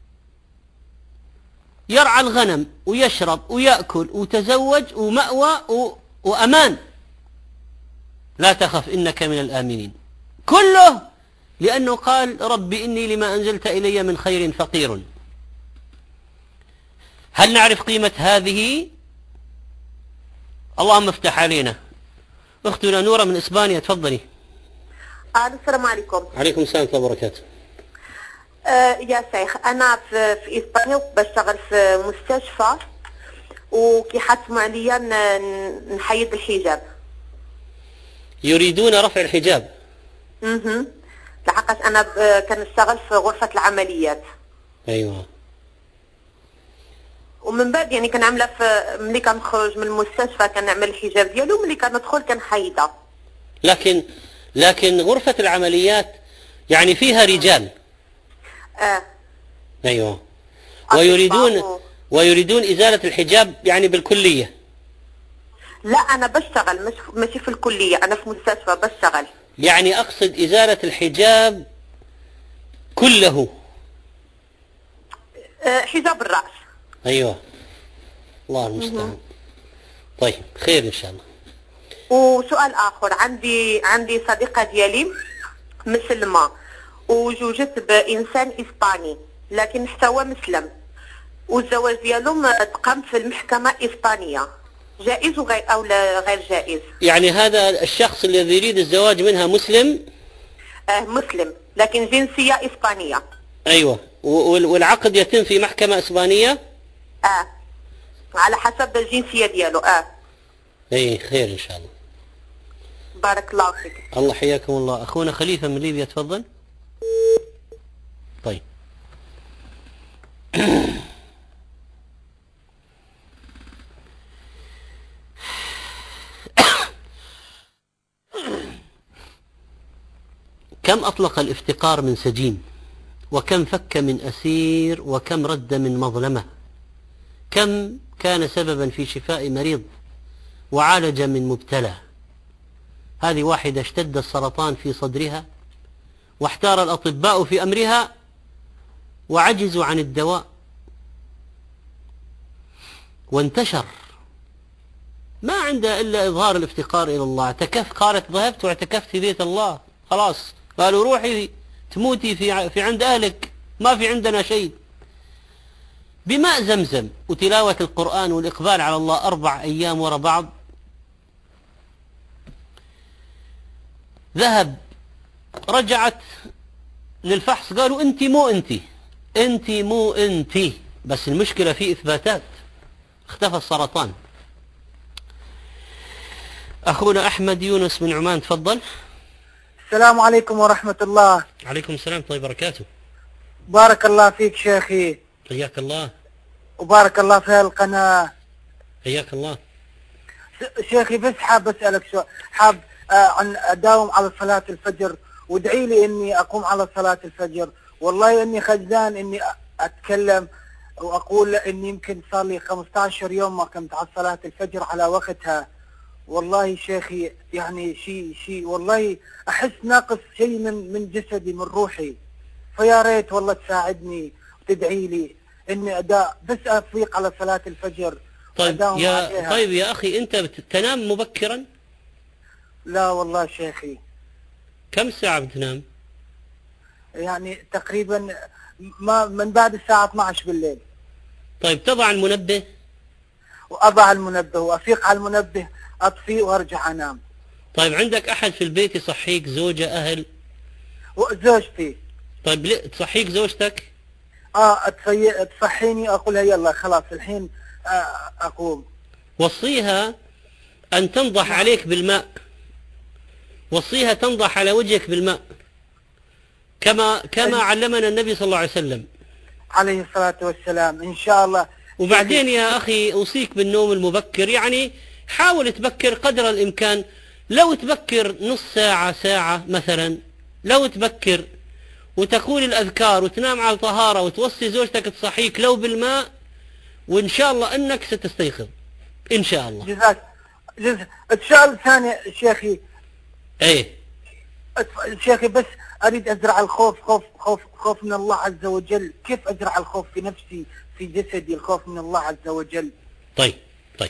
يرعى الغنم ويشرب ويأكل وتزوج ومأوى وأمان. لا تخف إنك من الآمنين. كله لأنه قال ربي إني لما أنزلت إلي من خير فقير. هل نعرف قيمة هذه؟ اللهم افتح علينا. أختنا نورة من إسبانيا تفضلي. السلام عليكم. عليكم السلام ورحمة الله وبركاته. آه يا شيخ أنا في, في إسبانيا بشتغل في مستشفى وكي حتموا عليا نحيد الحجاب. يريدون رفع الحجاب. اها لحقاش أنا كنشتغل في غرفة العمليات. أيوة. ومن بعد يعني كنعملها في ملي كنخرج من المستشفى كنعمل الحجاب ديالو وملي كندخل كنحيدها. لكن لكن غرفة العمليات يعني فيها رجال. اه ايوه. ويريدون ويريدون إزالة الحجاب يعني بالكلية. لا أنا بشتغل مش ماشي في الكلية، أنا في مستشفى بشتغل. يعني أقصد إزالة الحجاب كله. أه حجاب الرأس. أيوة الله المستعان. طيب خير إن شاء الله. وسؤال اخر، عندي عندي صديقه ديالي مسلمه وزوجت بانسان اسباني لكن حتى هو مسلم، والزواج ديالهم تقام في المحكمه اسبانيه، جائز وغير او لا غير جائز؟ يعني هذا الشخص الذي يريد الزواج منها مسلم؟ آه مسلم لكن جنسيه اسبانيه. ايوه، وال- والعقد يتم في محكمه اسبانيه؟ اه على حسب الجنسيه ديالو. اه اي خير ان شاء الله. بارك الله فيك. الله حياكم الله. اخونا خليفه من ليبيا تفضل. طيب كم أطلق الافتقار من سجين، وكم فك من أسير، وكم رد من مظلمة، كم كان سببا في شفاء مريض وعالج من مبتلى. هذه واحدة اشتد السرطان في صدرها واحتار الأطباء في أمرها وعجزوا عن الدواء وانتشر، ما عنده إلا إظهار الافتقار إلى الله. اعتكف، قالت ذهبت واعتكفت في بيت الله، خلاص قالوا روحي تموتي في في عند أهلك، ما في عندنا شيء. بماء زمزم وتلاوة القرآن والإقبال على الله أربع أيام وراء بعض، ذهب، رجعت للفحص قالوا أنت مو أنت أنت مو أنت بس المشكلة في إثباتات، اختفى السرطان. أخونا أحمد يونس من عمان تفضل. السلام عليكم ورحمة الله. عليكم السلام طيب بركاته. بارك الله فيك شيخي. حياك الله. وبارك الله في القناة. حياك الله. شيخي بس حاب أسألك سؤال، حاب آه عن أداوم على صلاة الفجر، وادعي لي إني أقوم على صلاة الفجر. والله إني خزان إني أتكلم وأقول إني يمكن صار لي خمسة عشر يوم ما قمت على صلاة الفجر على وقتها. والله شيخي يعني شيء شيء والله أحس ناقص شيء من من جسدي من روحي، فيا ريت والله تساعدني وتدعي لي إني أداء بس أفيق على صلاة الفجر. طيب يا عليها. طيب يا أخي أنت تنام مبكرا؟ لا والله شيخي. كم ساعة بتنام؟ يعني تقريبا ما من بعد الساعة اثني عشر بالليل. طيب تضع المنبه؟ وأضع المنبه وأفيق على المنبه، أطفيه وأرجع أنام. طيب عندك أحد في البيت يصحيك، زوجة، أهل؟ وزوجتي. طيب ليه تصحيك زوجتك؟ اه تصي... تصحيني أقولها يلا خلاص الحين آه أقوم. وصيها أن تنضح عليك بالماء، وصيها تنضح على وجهك بالماء كما كما علمنا النبي صلى الله عليه وسلم عليه الصلاة والسلام إن شاء الله. وبعدين يا أخي أوصيك بالنوم المبكر، يعني حاول تبكر قدر الإمكان، لو تبكر نص ساعة ساعة مثلا، لو تبكر وتقول الأذكار وتنام على طهارة وتوصي زوجتك تصحيك لو بالماء، وإن شاء الله أنك ستستيقظ إن شاء الله. جزاك جزاك. السؤال الثاني شيخي. إيه شيخي بس أريد أزرع الخوف، خوف خوف خوف من الله عز وجل، كيف أزرع الخوف في نفسي في جسدي، الخوف من الله عز وجل؟ طيب طيب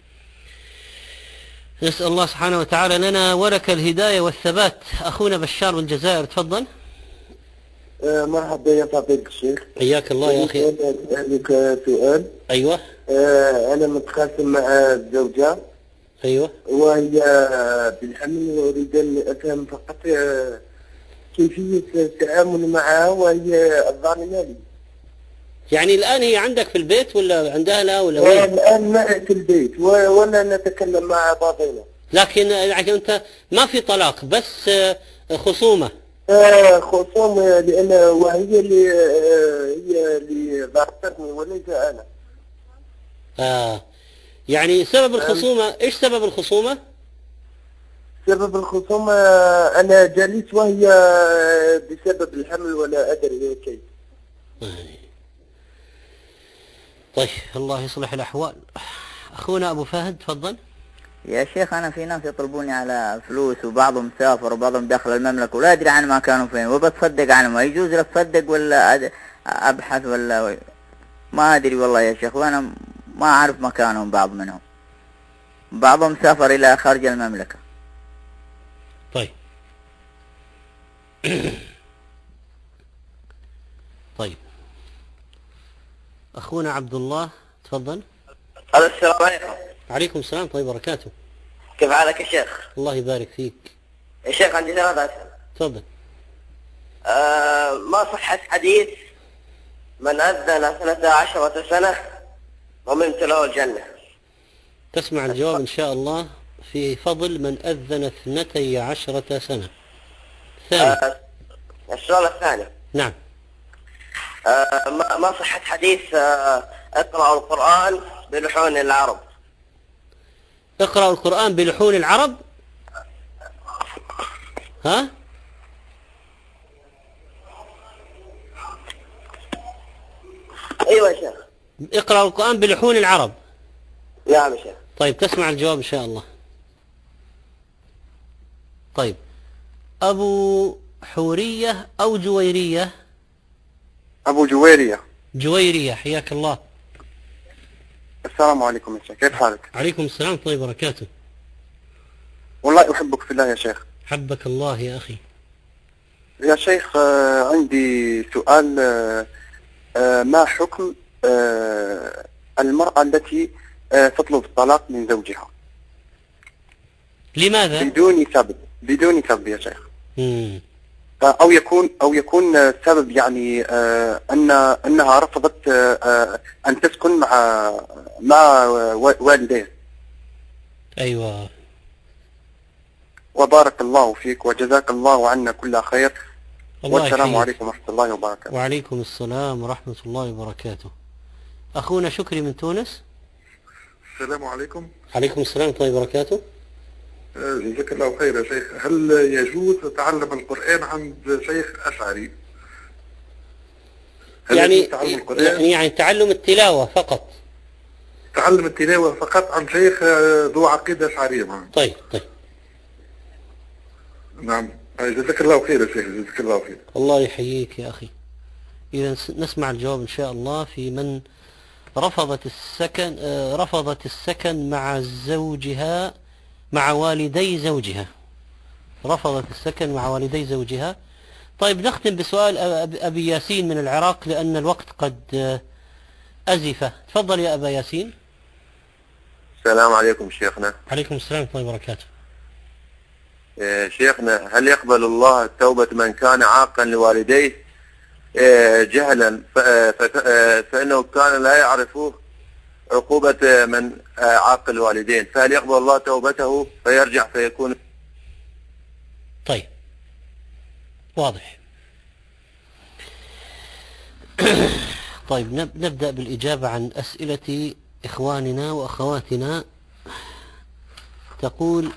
نسأل الله سبحانه وتعالى لنا ولك الهداية والثبات. أخونا بشار من الجزائر تفضل. آه مرحبا يا فضيلة الشيخ. حياك الله يا أخي. أسألك سؤال. أيوة. آه أنا متخاصم مع الزوجة. أيوة. وهي بالحمل، وأريد أن أفهم فقط آه كيفية التعامل معها وهي الظالمة لي. يعني الآن هي عندك في البيت ولا عند أهلها ولا وين؟ الآن معي في البيت ولا نتكلم مع بعضنا. لكن يعني أنت ما في طلاق بس خصومة؟ آه خصومة، لأن وهي اللي آه هي اللي ضربتني وليس أنا. آه يعني سبب الخصومة، إيش سبب الخصومة؟ سبب الخصومة أنا جالس وهي بسبب الحمل ولا أدري كيف. طيب الله يصلح الأحوال. أخونا أبو فهد تفضل. يا شيخ أنا في ناس يطلبوني على فلوس، وبعضهم سافر وبعضهم دخل المملكة ولا أدري عن ما كانوا فين، وبتصدق عنهم، يجوز لي أتصدق ولا أبحث ولا ما أدري والله يا شيخ، وأنا ما أعرف مكانهم بعض منهم. بعضهم سافر إلى خارج المملكة. طيب طيب أخونا عبد الله تفضل. السلام عليكم. عليكم السلام طيب وبركاته. كيف حالك يا شيخ؟ الله يبارك فيك. يا شيخ عندي ثلاث أسئلة. تفضل. آه ما صحة حديث من أذن اثنتا عشرة سنة ضمنت له الجنة؟ تسمع الجواب إن شاء الله في فضل من أذن اثنتي عشرة سنة. ثاني. آه السؤال الثاني. نعم. آه ما صحة حديث آه اقرأوا القرآن بلحون العرب؟ اقرأوا القرآن بلحون العرب؟ ها؟ ايوه يا شيخ. اقرأوا القرآن بلحون العرب. نعم يا شيخ. طيب تسمع الجواب إن شاء الله. طيب أبو حورية أو جويرية؟ أبو جويرية. جويرية حياك الله. السلام عليكم يا شيخ، كيف حالك؟ عليكم السلام ورحمة الله وبركاته. والله أحبك في الله يا شيخ. حبك الله يا أخي. يا شيخ عندي سؤال، ما حكم المرأة التي تطلب الطلاق من زوجها؟ لماذا؟ بدون سبب، بدون سبب يا شيخ. مم. أو يكون أو يكون سبب يعني أن أنها رفضت أن تسكن مع مع والديه. أيوة. وبارك الله فيك وجزاك الله عنا كل خير. والسلام يحييك. عليكم ورحمة الله وبركاته. وعليكم السلام ورحمة الله وبركاته. أخونا شكري من تونس. السلام عليكم. عليكم السلام ورحمة الله وبركاته. جزاك الله خير يا شيخ. هل يجوز تعلم القرآن عند شيخ أشعري؟ يعني يعني يعني تعلم التلاوة فقط. تعلم التلاوة فقط عن شيخ ذو عقيدة أشعرية معه. طيب طيب. نعم جزاك الله خير يا شيخ، جزاك الله خير. الله يحييك يا أخي. إذا نسمع الجواب إن شاء الله في من رفضت السكن رفضت السكن مع زوجها مع والدي زوجها. رفضت السكن مع والدي زوجها. طيب نختم بسؤال أبي ياسين من العراق لأن الوقت قد أزف. تفضل يا أبا ياسين. السلام عليكم شيخنا. عليكم السلام ورحمة الله وبركاته. شيخنا هل يقبل الله توبة من كان عاقا لوالديه جهلا فإنه كان لا يعرفه عقوبة من عاق الوالدين، فهل يقبل الله توبته فيرجع فيكون؟ طيب واضح. طيب نبدأ بالإجابة عن أسئلة إخواننا وأخواتنا. تقول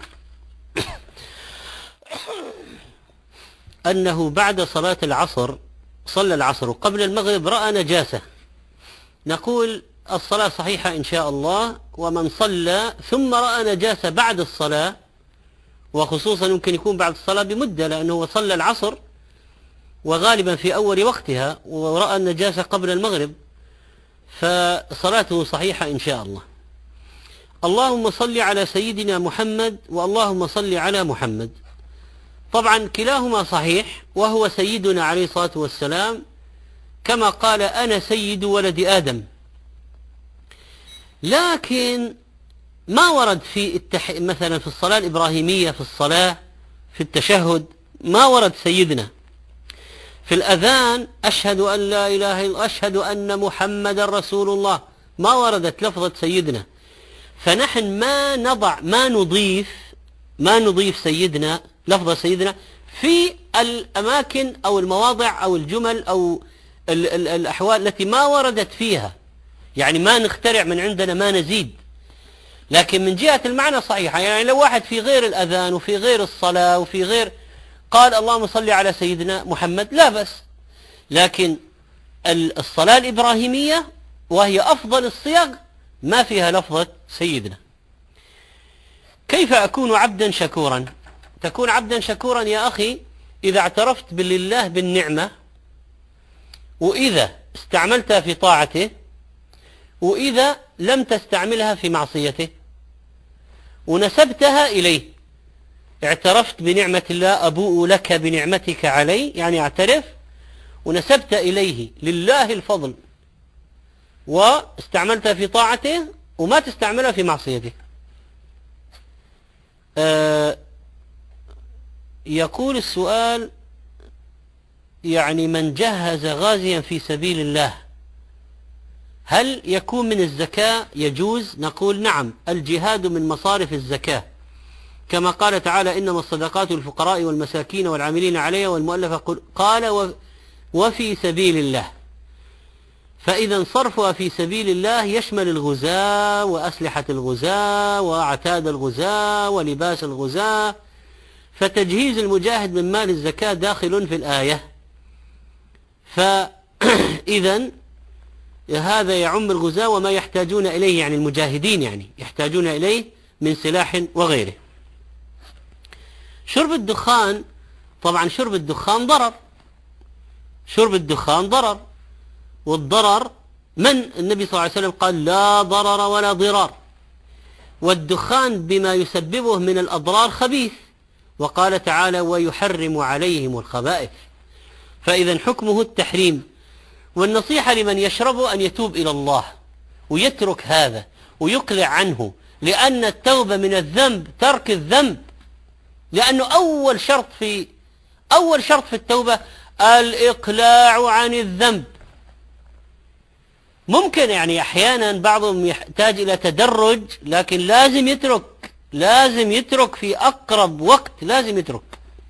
أنه بعد صلاة العصر صلى العصر قبل المغرب رأى نجاسة. نقول الصلاة صحيحة إن شاء الله، ومن صلى ثم رأى نجاسة بعد الصلاة، وخصوصا يمكن يكون بعد الصلاة بمدة لأنه هو صلى العصر وغالبا في أول وقتها ورأى النجاسة قبل المغرب، فصلاته صحيحة إن شاء الله. اللهم صل على سيدنا محمد واللهم صل على محمد. طبعا كلاهما صحيح، وهو سيدنا عليه الصلاة والسلام كما قال أنا سيد ولد آدم. لكن ما ورد في التح... مثلا في الصلاة الإبراهيمية في الصلاة في التشهد ما ورد سيدنا. في الأذان أشهد أن لا إله إلا أشهد أن محمد رسول الله ما وردت لفظة سيدنا. فنحن ما نضع ما نضيف ما نضيف سيدنا لفظة سيدنا في الأماكن أو المواضع أو الجمل أو ال ال الأحوال التي ما وردت فيها، يعني ما نخترع من عندنا ما نزيد. لكن من جهة المعنى صحيحة، يعني لو واحد في غير الأذان وفي غير الصلاة وفي غير قال اللهم صل على سيدنا محمد لا بأس. لكن الصلاة الإبراهيمية وهي أفضل الصيغ ما فيها لفظة سيدنا. كيف أكون عبدا شكورا؟ تكون عبدا شكورا يا أخي إذا اعترفت بالله بالنعمة، وإذا استعملتها في طاعته، وإذا لم تستعملها في معصيته. ونسبتها إليه. اعترفت بنعمة الله، أبوء لك بنعمتك علي، يعني اعترف، ونسبت إليه لله الفضل، واستعملتها في طاعته وما تستعملها في معصيته. آه يقول السؤال: يعني من جهز غازيا في سبيل الله هل يكون من الزكاة؟ يجوز؟ نقول نعم، الجهاد من مصارف الزكاة، كما قال تعالى: إنما الصدقات للفقراء والمساكين والعاملين عليها والمؤلفة، قال وفي سبيل الله. فإذا صرفها في سبيل الله يشمل الغزاة وأسلحة الغزاة وأعتاد الغزاة ولباس الغزاة، فتجهيز المجاهد من مال الزكاة داخل في الآية. فإذا هذا يعم الغزاة وما يحتاجون إليه، يعني المجاهدين يعني يحتاجون إليه من سلاح وغيره. شرب الدخان، طبعا شرب الدخان ضرر، شرب الدخان ضرر، والضرر من النبي صلى الله عليه وسلم قال: لا ضرر ولا ضرار، والدخان بما يسببه من الأضرار خبيث، وقال تعالى: ويحرم عليهم الخبائث. فإذا حكمه التحريم. والنصيحة لمن يشربه أن يتوب إلى الله ويترك هذا ويقلع عنه، لأن التوبة من الذنب ترك الذنب، لأنه أول شرط في أول شرط في التوبة الإقلاع عن الذنب. ممكن يعني أحيانا بعضهم يحتاج إلى تدرج، لكن لازم يترك، لازم يترك في أقرب وقت، لازم يترك.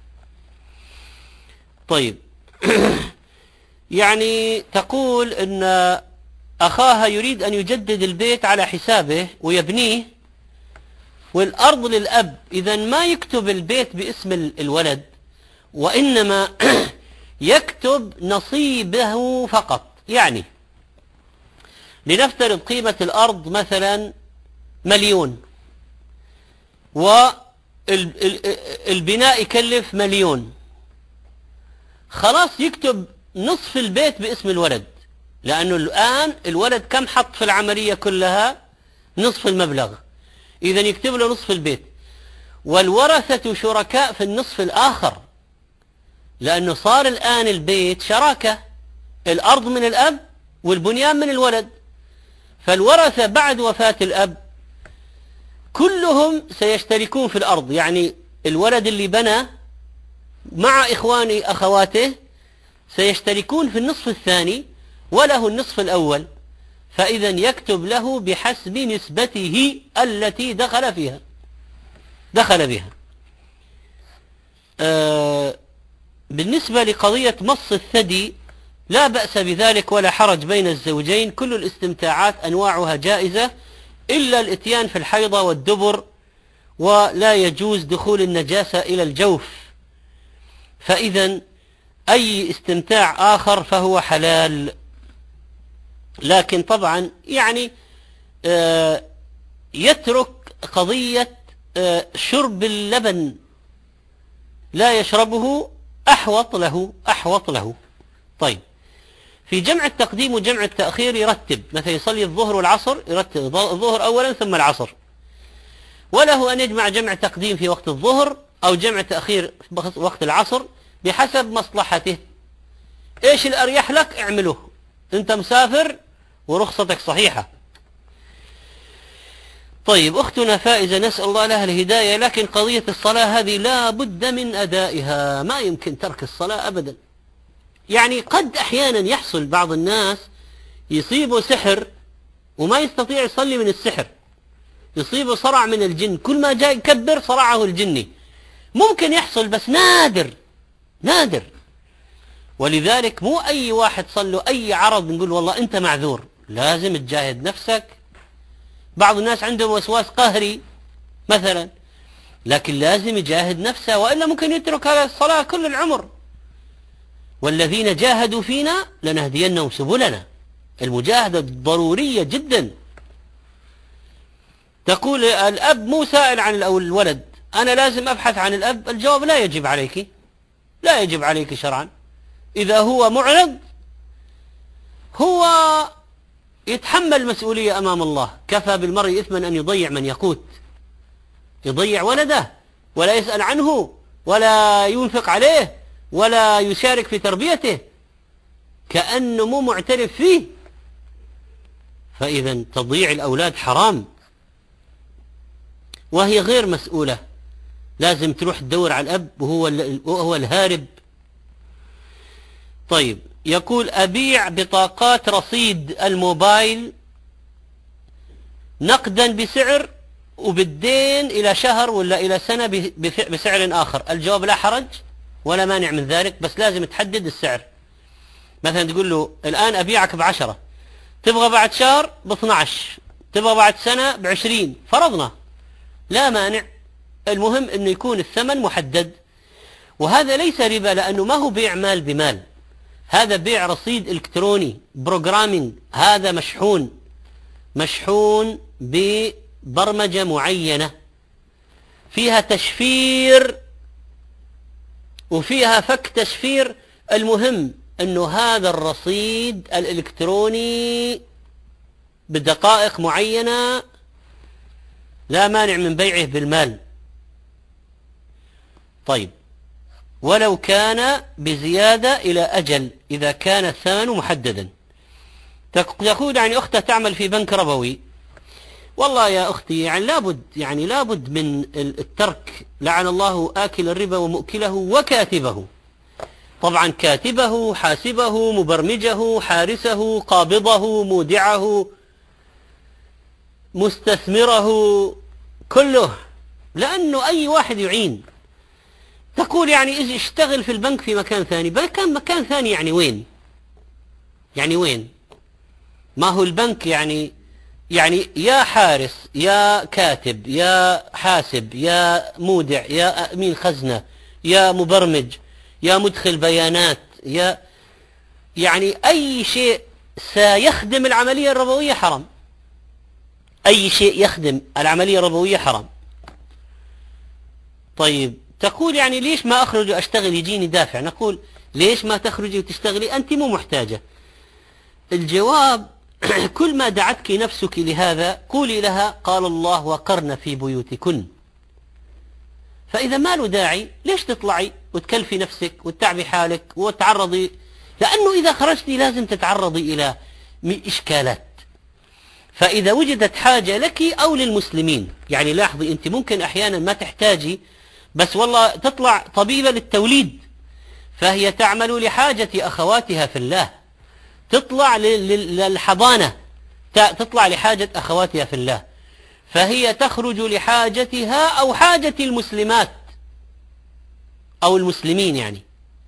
طيب يعني تقول أن أخاها يريد أن يجدد البيت على حسابه ويبنيه، والأرض للأب، إذا ما يكتب البيت باسم الولد، وإنما يكتب نصيبه فقط. يعني لنفترض قيمة الأرض مثلا مليون، والبناء يكلف مليون، خلاص يكتب نصف البيت باسم الولد، لأنه الآن الولد كم حط في العملية كلها؟ نصف المبلغ، إذا يكتب له نصف البيت، والورثة شركاء في النصف الآخر، لأنه صار الآن البيت شراكة، الأرض من الأب والبنيان من الولد، فالورثة بعد وفاة الأب كلهم سيشتركون في الأرض، يعني الولد اللي بنى مع إخواني أخواته سيشتركون في النصف الثاني وله النصف الأول، فإذا يكتب له بحسب نسبته التي دخل فيها دخل بها. آه بالنسبة لقضية مص الثدي لا بأس بذلك ولا حرج بين الزوجين، كل الاستمتاعات أنواعها جائزة إلا الإتيان في الحيضة والدبر، ولا يجوز دخول النجاسة إلى الجوف، فإذا أي استمتاع آخر فهو حلال. لكن طبعا يعني آه يترك قضية آه شرب اللبن، لا يشربه، أحوط له أحوط له. طيب في جمع التقديم وجمع التأخير يرتب، مثلا يصلي الظهر والعصر يرتب الظهر أولا ثم العصر، وله أن يجمع جمع تقديم في وقت الظهر أو جمع تأخير في وقت العصر بحسب مصلحته. إيش الأريح لك اعمله، أنت مسافر ورخصتك صحيحة. طيب أختنا فائزة نسأل الله لها الهداية، لكن قضية الصلاة هذه لا بد من أدائها، ما يمكن ترك الصلاة أبدا. يعني قد أحيانا يحصل بعض الناس يصيبه سحر وما يستطيع يصلي من السحر، يصيبه صرع من الجن، كل ما جاء يكبر صرعه الجني، ممكن يحصل بس نادر نادر. ولذلك مو أي واحد صل له أي عرض نقول والله أنت معذور، لازم تجاهد نفسك. بعض الناس عندهم وسواس قهري مثلا، لكن لازم يجاهد نفسه، وإلا ممكن يترك هذا الصلاة كل العمر. والذين جاهدوا فينا لنهدينهم سبلنا، المجاهدة ضرورية جدا. تقول الأب مو سائل عن الولد، أنا لازم أبحث عن الأب. الجواب لا يجب عليك، لا يجب عليك شرعا. إذا هو معرض هو يتحمل مسؤولية أمام الله، كفى بالمرء إثما أن يضيع من يقوت. يضيع ولده ولا يسأل عنه ولا ينفق عليه ولا يشارك في تربيته كأنه مو معترف فيه. فإذا تضييع الأولاد حرام وهي غير مسؤولة. لازم تروح تدور على الأب وهو وهو الهارب. طيب يقول أبيع بطاقات رصيد الموبايل نقدا بسعر وبالدين إلى شهر ولا إلى سنة بسعر آخر. الجواب لا حرج ولا مانع من ذلك، بس لازم تحدد السعر. مثلا تقول له الآن أبيعك بعشرة، تبغى بعد شهر باثنى عشر، تبغى بعد سنة بعشرين، فرضنا لا مانع. المهم أنه يكون الثمن محدد. وهذا ليس ربا لأنه ما هو بيع مال بمال، هذا بيع رصيد إلكتروني بروجرامينج. هذا مشحون مشحون ببرمجة معينة فيها تشفير وفيها فك تشفير. المهم أنه هذا الرصيد الإلكتروني بدقائق معينة لا مانع من بيعه بالمال. طيب ولو كان بزيادة إلى أجل إذا كان الثمن محددا. تقول يعني أختها تعمل في بنك ربوي، والله يا أختي يعني لابد يعني لابد من الترك. لعن الله آكل الربا ومؤكله وكاتبه. طبعا كاتبه، حاسبه، مبرمجه، حارسه، قابضه، مودعه، مستثمره، كله، لأنه أي واحد يعين. تقول يعني إذا اشتغل في البنك في مكان ثاني، مكان مكان ثاني يعني وين؟ يعني وين؟ ما هو البنك يعني يعني يا حارس يا كاتب يا حاسب يا مودع يا أمين خزنة يا مبرمج يا مدخل بيانات يا يعني أي شيء سيخدم العملية الربوية حرام. أي شيء يخدم العملية الربوية حرام. طيب تقول يعني ليش ما أخرج وأشتغل يجيني دافع؟ نقول ليش ما تخرجي وتشتغلي؟ أنت مو محتاجة. الجواب كل ما دعتك نفسك لهذا قولي لها قال الله وقرن في بيوتكن. فإذا ما له داعي ليش تطلعي وتكلفي نفسك وتتعبي حالك وتعرضي؟ لأنه إذا خرجتي لازم تتعرضي إلى إشكالات. فإذا وجدت حاجة لك أو للمسلمين، يعني لاحظي أنت ممكن أحيانا ما تحتاجي، بس والله تطلع طبيبة للتوليد فهي تعمل لحاجة أخواتها في الله، تطلع للحضانة تطلع لحاجة أخواتها في الله، فهي تخرج لحاجتها أو حاجة المسلمات أو المسلمين يعني.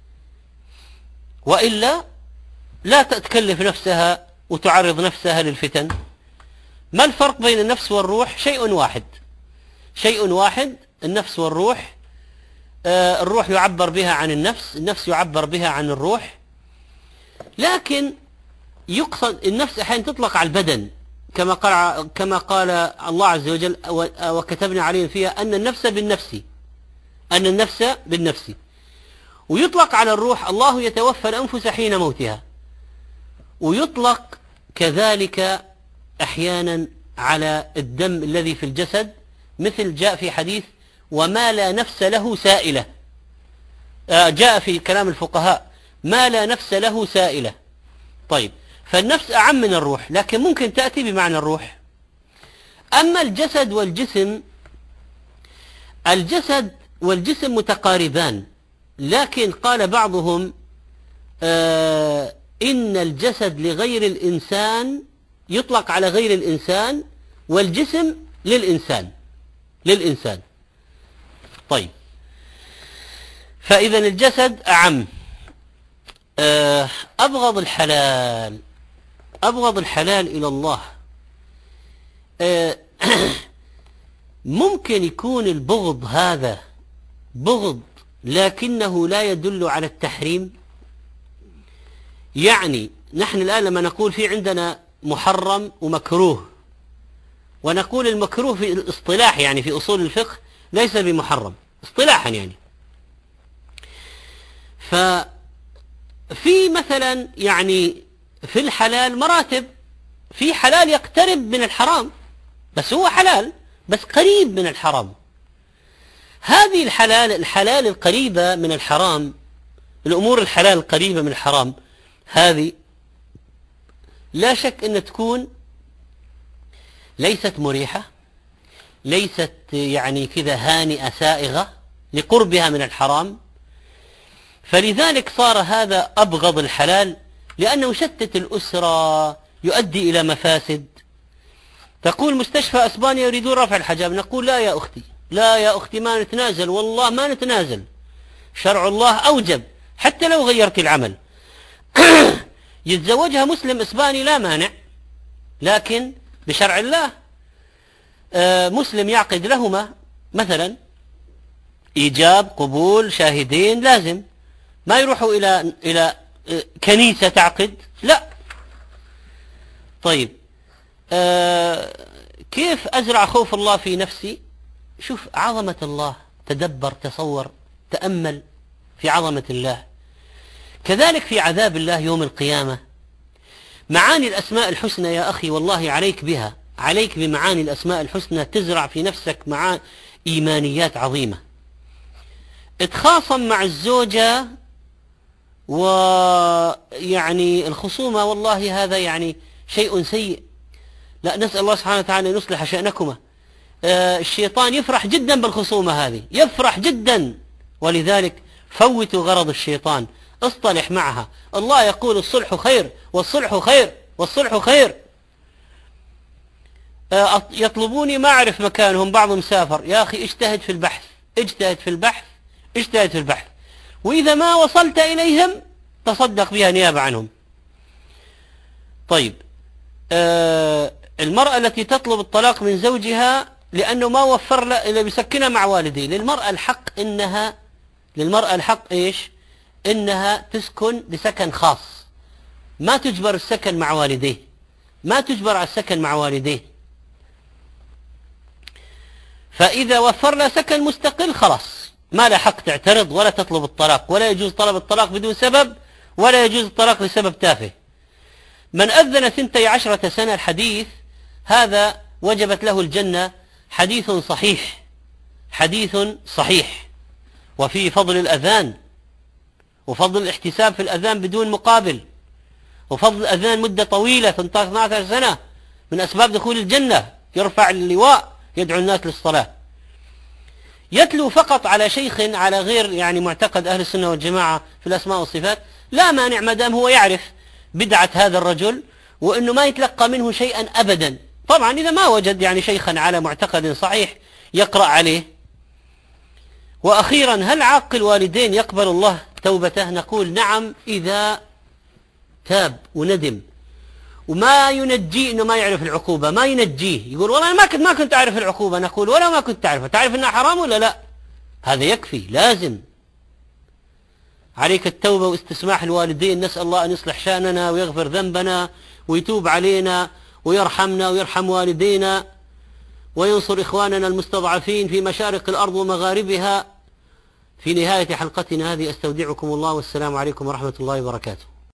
وإلا لا تتكلف نفسها وتعرض نفسها للفتن. ما الفرق بين النفس والروح؟ شيء واحد شيء واحد النفس والروح. آه الروح يعبر بها عن النفس، النفس يعبر بها عن الروح. لكن يقصد النفس أحيانا تطلق على البدن كما قال كما قال الله عز وجل وكتبنا عليهم فيها أن النفس بالنفس أن النفس بالنفس. ويطلق على الروح الله يتوفى الأنفس حين موتها. ويطلق كذلك أحيانا على الدم الذي في الجسد، مثل جاء في حديث وما لا نفس له سائلة. جاء في كلام الفقهاء ما لا نفس له سائلة. طيب فالنفس أعم من الروح، لكن ممكن تأتي بمعنى الروح. أما الجسد والجسم، الجسد والجسم متقاربان، لكن قال بعضهم آه إن الجسد لغير الإنسان يطلق على غير الإنسان، والجسم للإنسان للإنسان. طيب فإذا الجسد أعم. آه أبغض الحلال أبغض الحلال إلى الله. آه ممكن يكون البغض هذا بغض لكنه لا يدل على التحريم. يعني نحن الآن لما نقول في عندنا محرم ومكروه، ونقول المكروه في الاصطلاح يعني في أصول الفقه ليس بمحرم اصطلاحا يعني. ففي مثلا يعني في الحلال مراتب، في حلال يقترب من الحرام بس هو حلال بس قريب من الحرام، هذه الحلال الحلال القريبة من الحرام، الأمور الحلال القريبة من الحرام هذه لا شك أن تكون ليست مريحة، ليست يعني كذا هانئة سائغة لقربها من الحرام، فلذلك صار هذا أبغض الحلال، لأنه يشتت الأسرة، يؤدي إلى مفاسد. تقول مستشفى أسبانيا يريدون رفع الحجاب، نقول لا يا أختي، لا يا أختي، ما نتنازل، والله ما نتنازل، شرع الله أوجب حتى لو غيرت العمل. يتزوجها مسلم إسباني لا مانع، لكن بشرع الله مسلم يعقد لهما مثلا إيجاب قبول شاهدين، لازم ما يروحوا إلى إلى كنيسة تعقد، لا. طيب آه كيف أزرع خوف الله في نفسي؟ شوف عظمة الله، تدبر، تصور، تأمل في عظمة الله. كذلك في عذاب الله يوم القيامة. معاني الأسماء الحسنى يا أخي والله عليك بها، عليك بمعاني الأسماء الحسنى، تزرع في نفسك مع إيمانيات عظيمة. اتخاصم مع الزوجة ويعني الخصومة والله هذا يعني شيء سيء، لا، نسأل الله سبحانه وتعالى أن يصلح شأنكما. آه الشيطان يفرح جدا بالخصومة هذه، يفرح جدا، ولذلك فوتوا غرض الشيطان، اصطلح معها. الله يقول الصلح خير والصلح خير والصلح خير. آه يطلبوني ما أعرف مكانهم، بعضهم مسافر، يا أخي اجتهد في البحث، اجتهد في البحث، اجتهد في البحث، وإذا ما وصلت إليهم تصدق بها نيابة عنهم. طيب آه المرأة التي تطلب الطلاق من زوجها لأنه ما وفر له إلا بيسكنها مع والديه، للمرأة الحق إنها للمرأة الحق إيش؟ إنها تسكن بسكن خاص، ما تجبر السكن مع والديه، ما تجبر على السكن مع والديه. فإذا وفر له سكن مستقل خلاص ما له حق تعترض ولا تطلب الطلاق، ولا يجوز طلب الطلاق بدون سبب، ولا يجوز الطلاق لسبب تافه. من أذن ثنتي عشرة سنة، الحديث هذا وجبت له الجنة، حديث صحيح، حديث صحيح، وفيه فضل الأذان، وفضل الاحتساب في الأذان بدون مقابل، وفضل الأذان مدة طويلة اثنتي عشرة سنة من أسباب دخول الجنة، يرفع اللواء، يدعو الناس للصلاة. يتلو فقط على شيخ على غير يعني معتقد أهل السنة والجماعة في الأسماء والصفات لا مانع، ما دام هو يعرف بدعة هذا الرجل وأنه ما يتلقى منه شيئا أبدا. طبعا إذا ما وجد يعني شيخا على معتقد صحيح يقرأ عليه. وأخيرا، هل عاق الوالدين يقبل الله توبته؟ نقول نعم، إذا تاب وندم، وما ينجيه انه ما يعرف العقوبة، ما ينجيه يقول والله ما كنت ما كنت اعرف العقوبة، نقول ولا ما كنت تعرفها، تعرف انها حرام ولا لا؟ هذا يكفي، لازم عليك التوبة واستسماح الوالدين. نسأل الله ان يصلح شأننا ويغفر ذنبنا ويتوب علينا ويرحمنا ويرحم والدينا وينصر اخواننا المستضعفين في مشارق الارض ومغاربها. في نهاية حلقتنا هذه استودعكم الله، والسلام عليكم ورحمة الله وبركاته.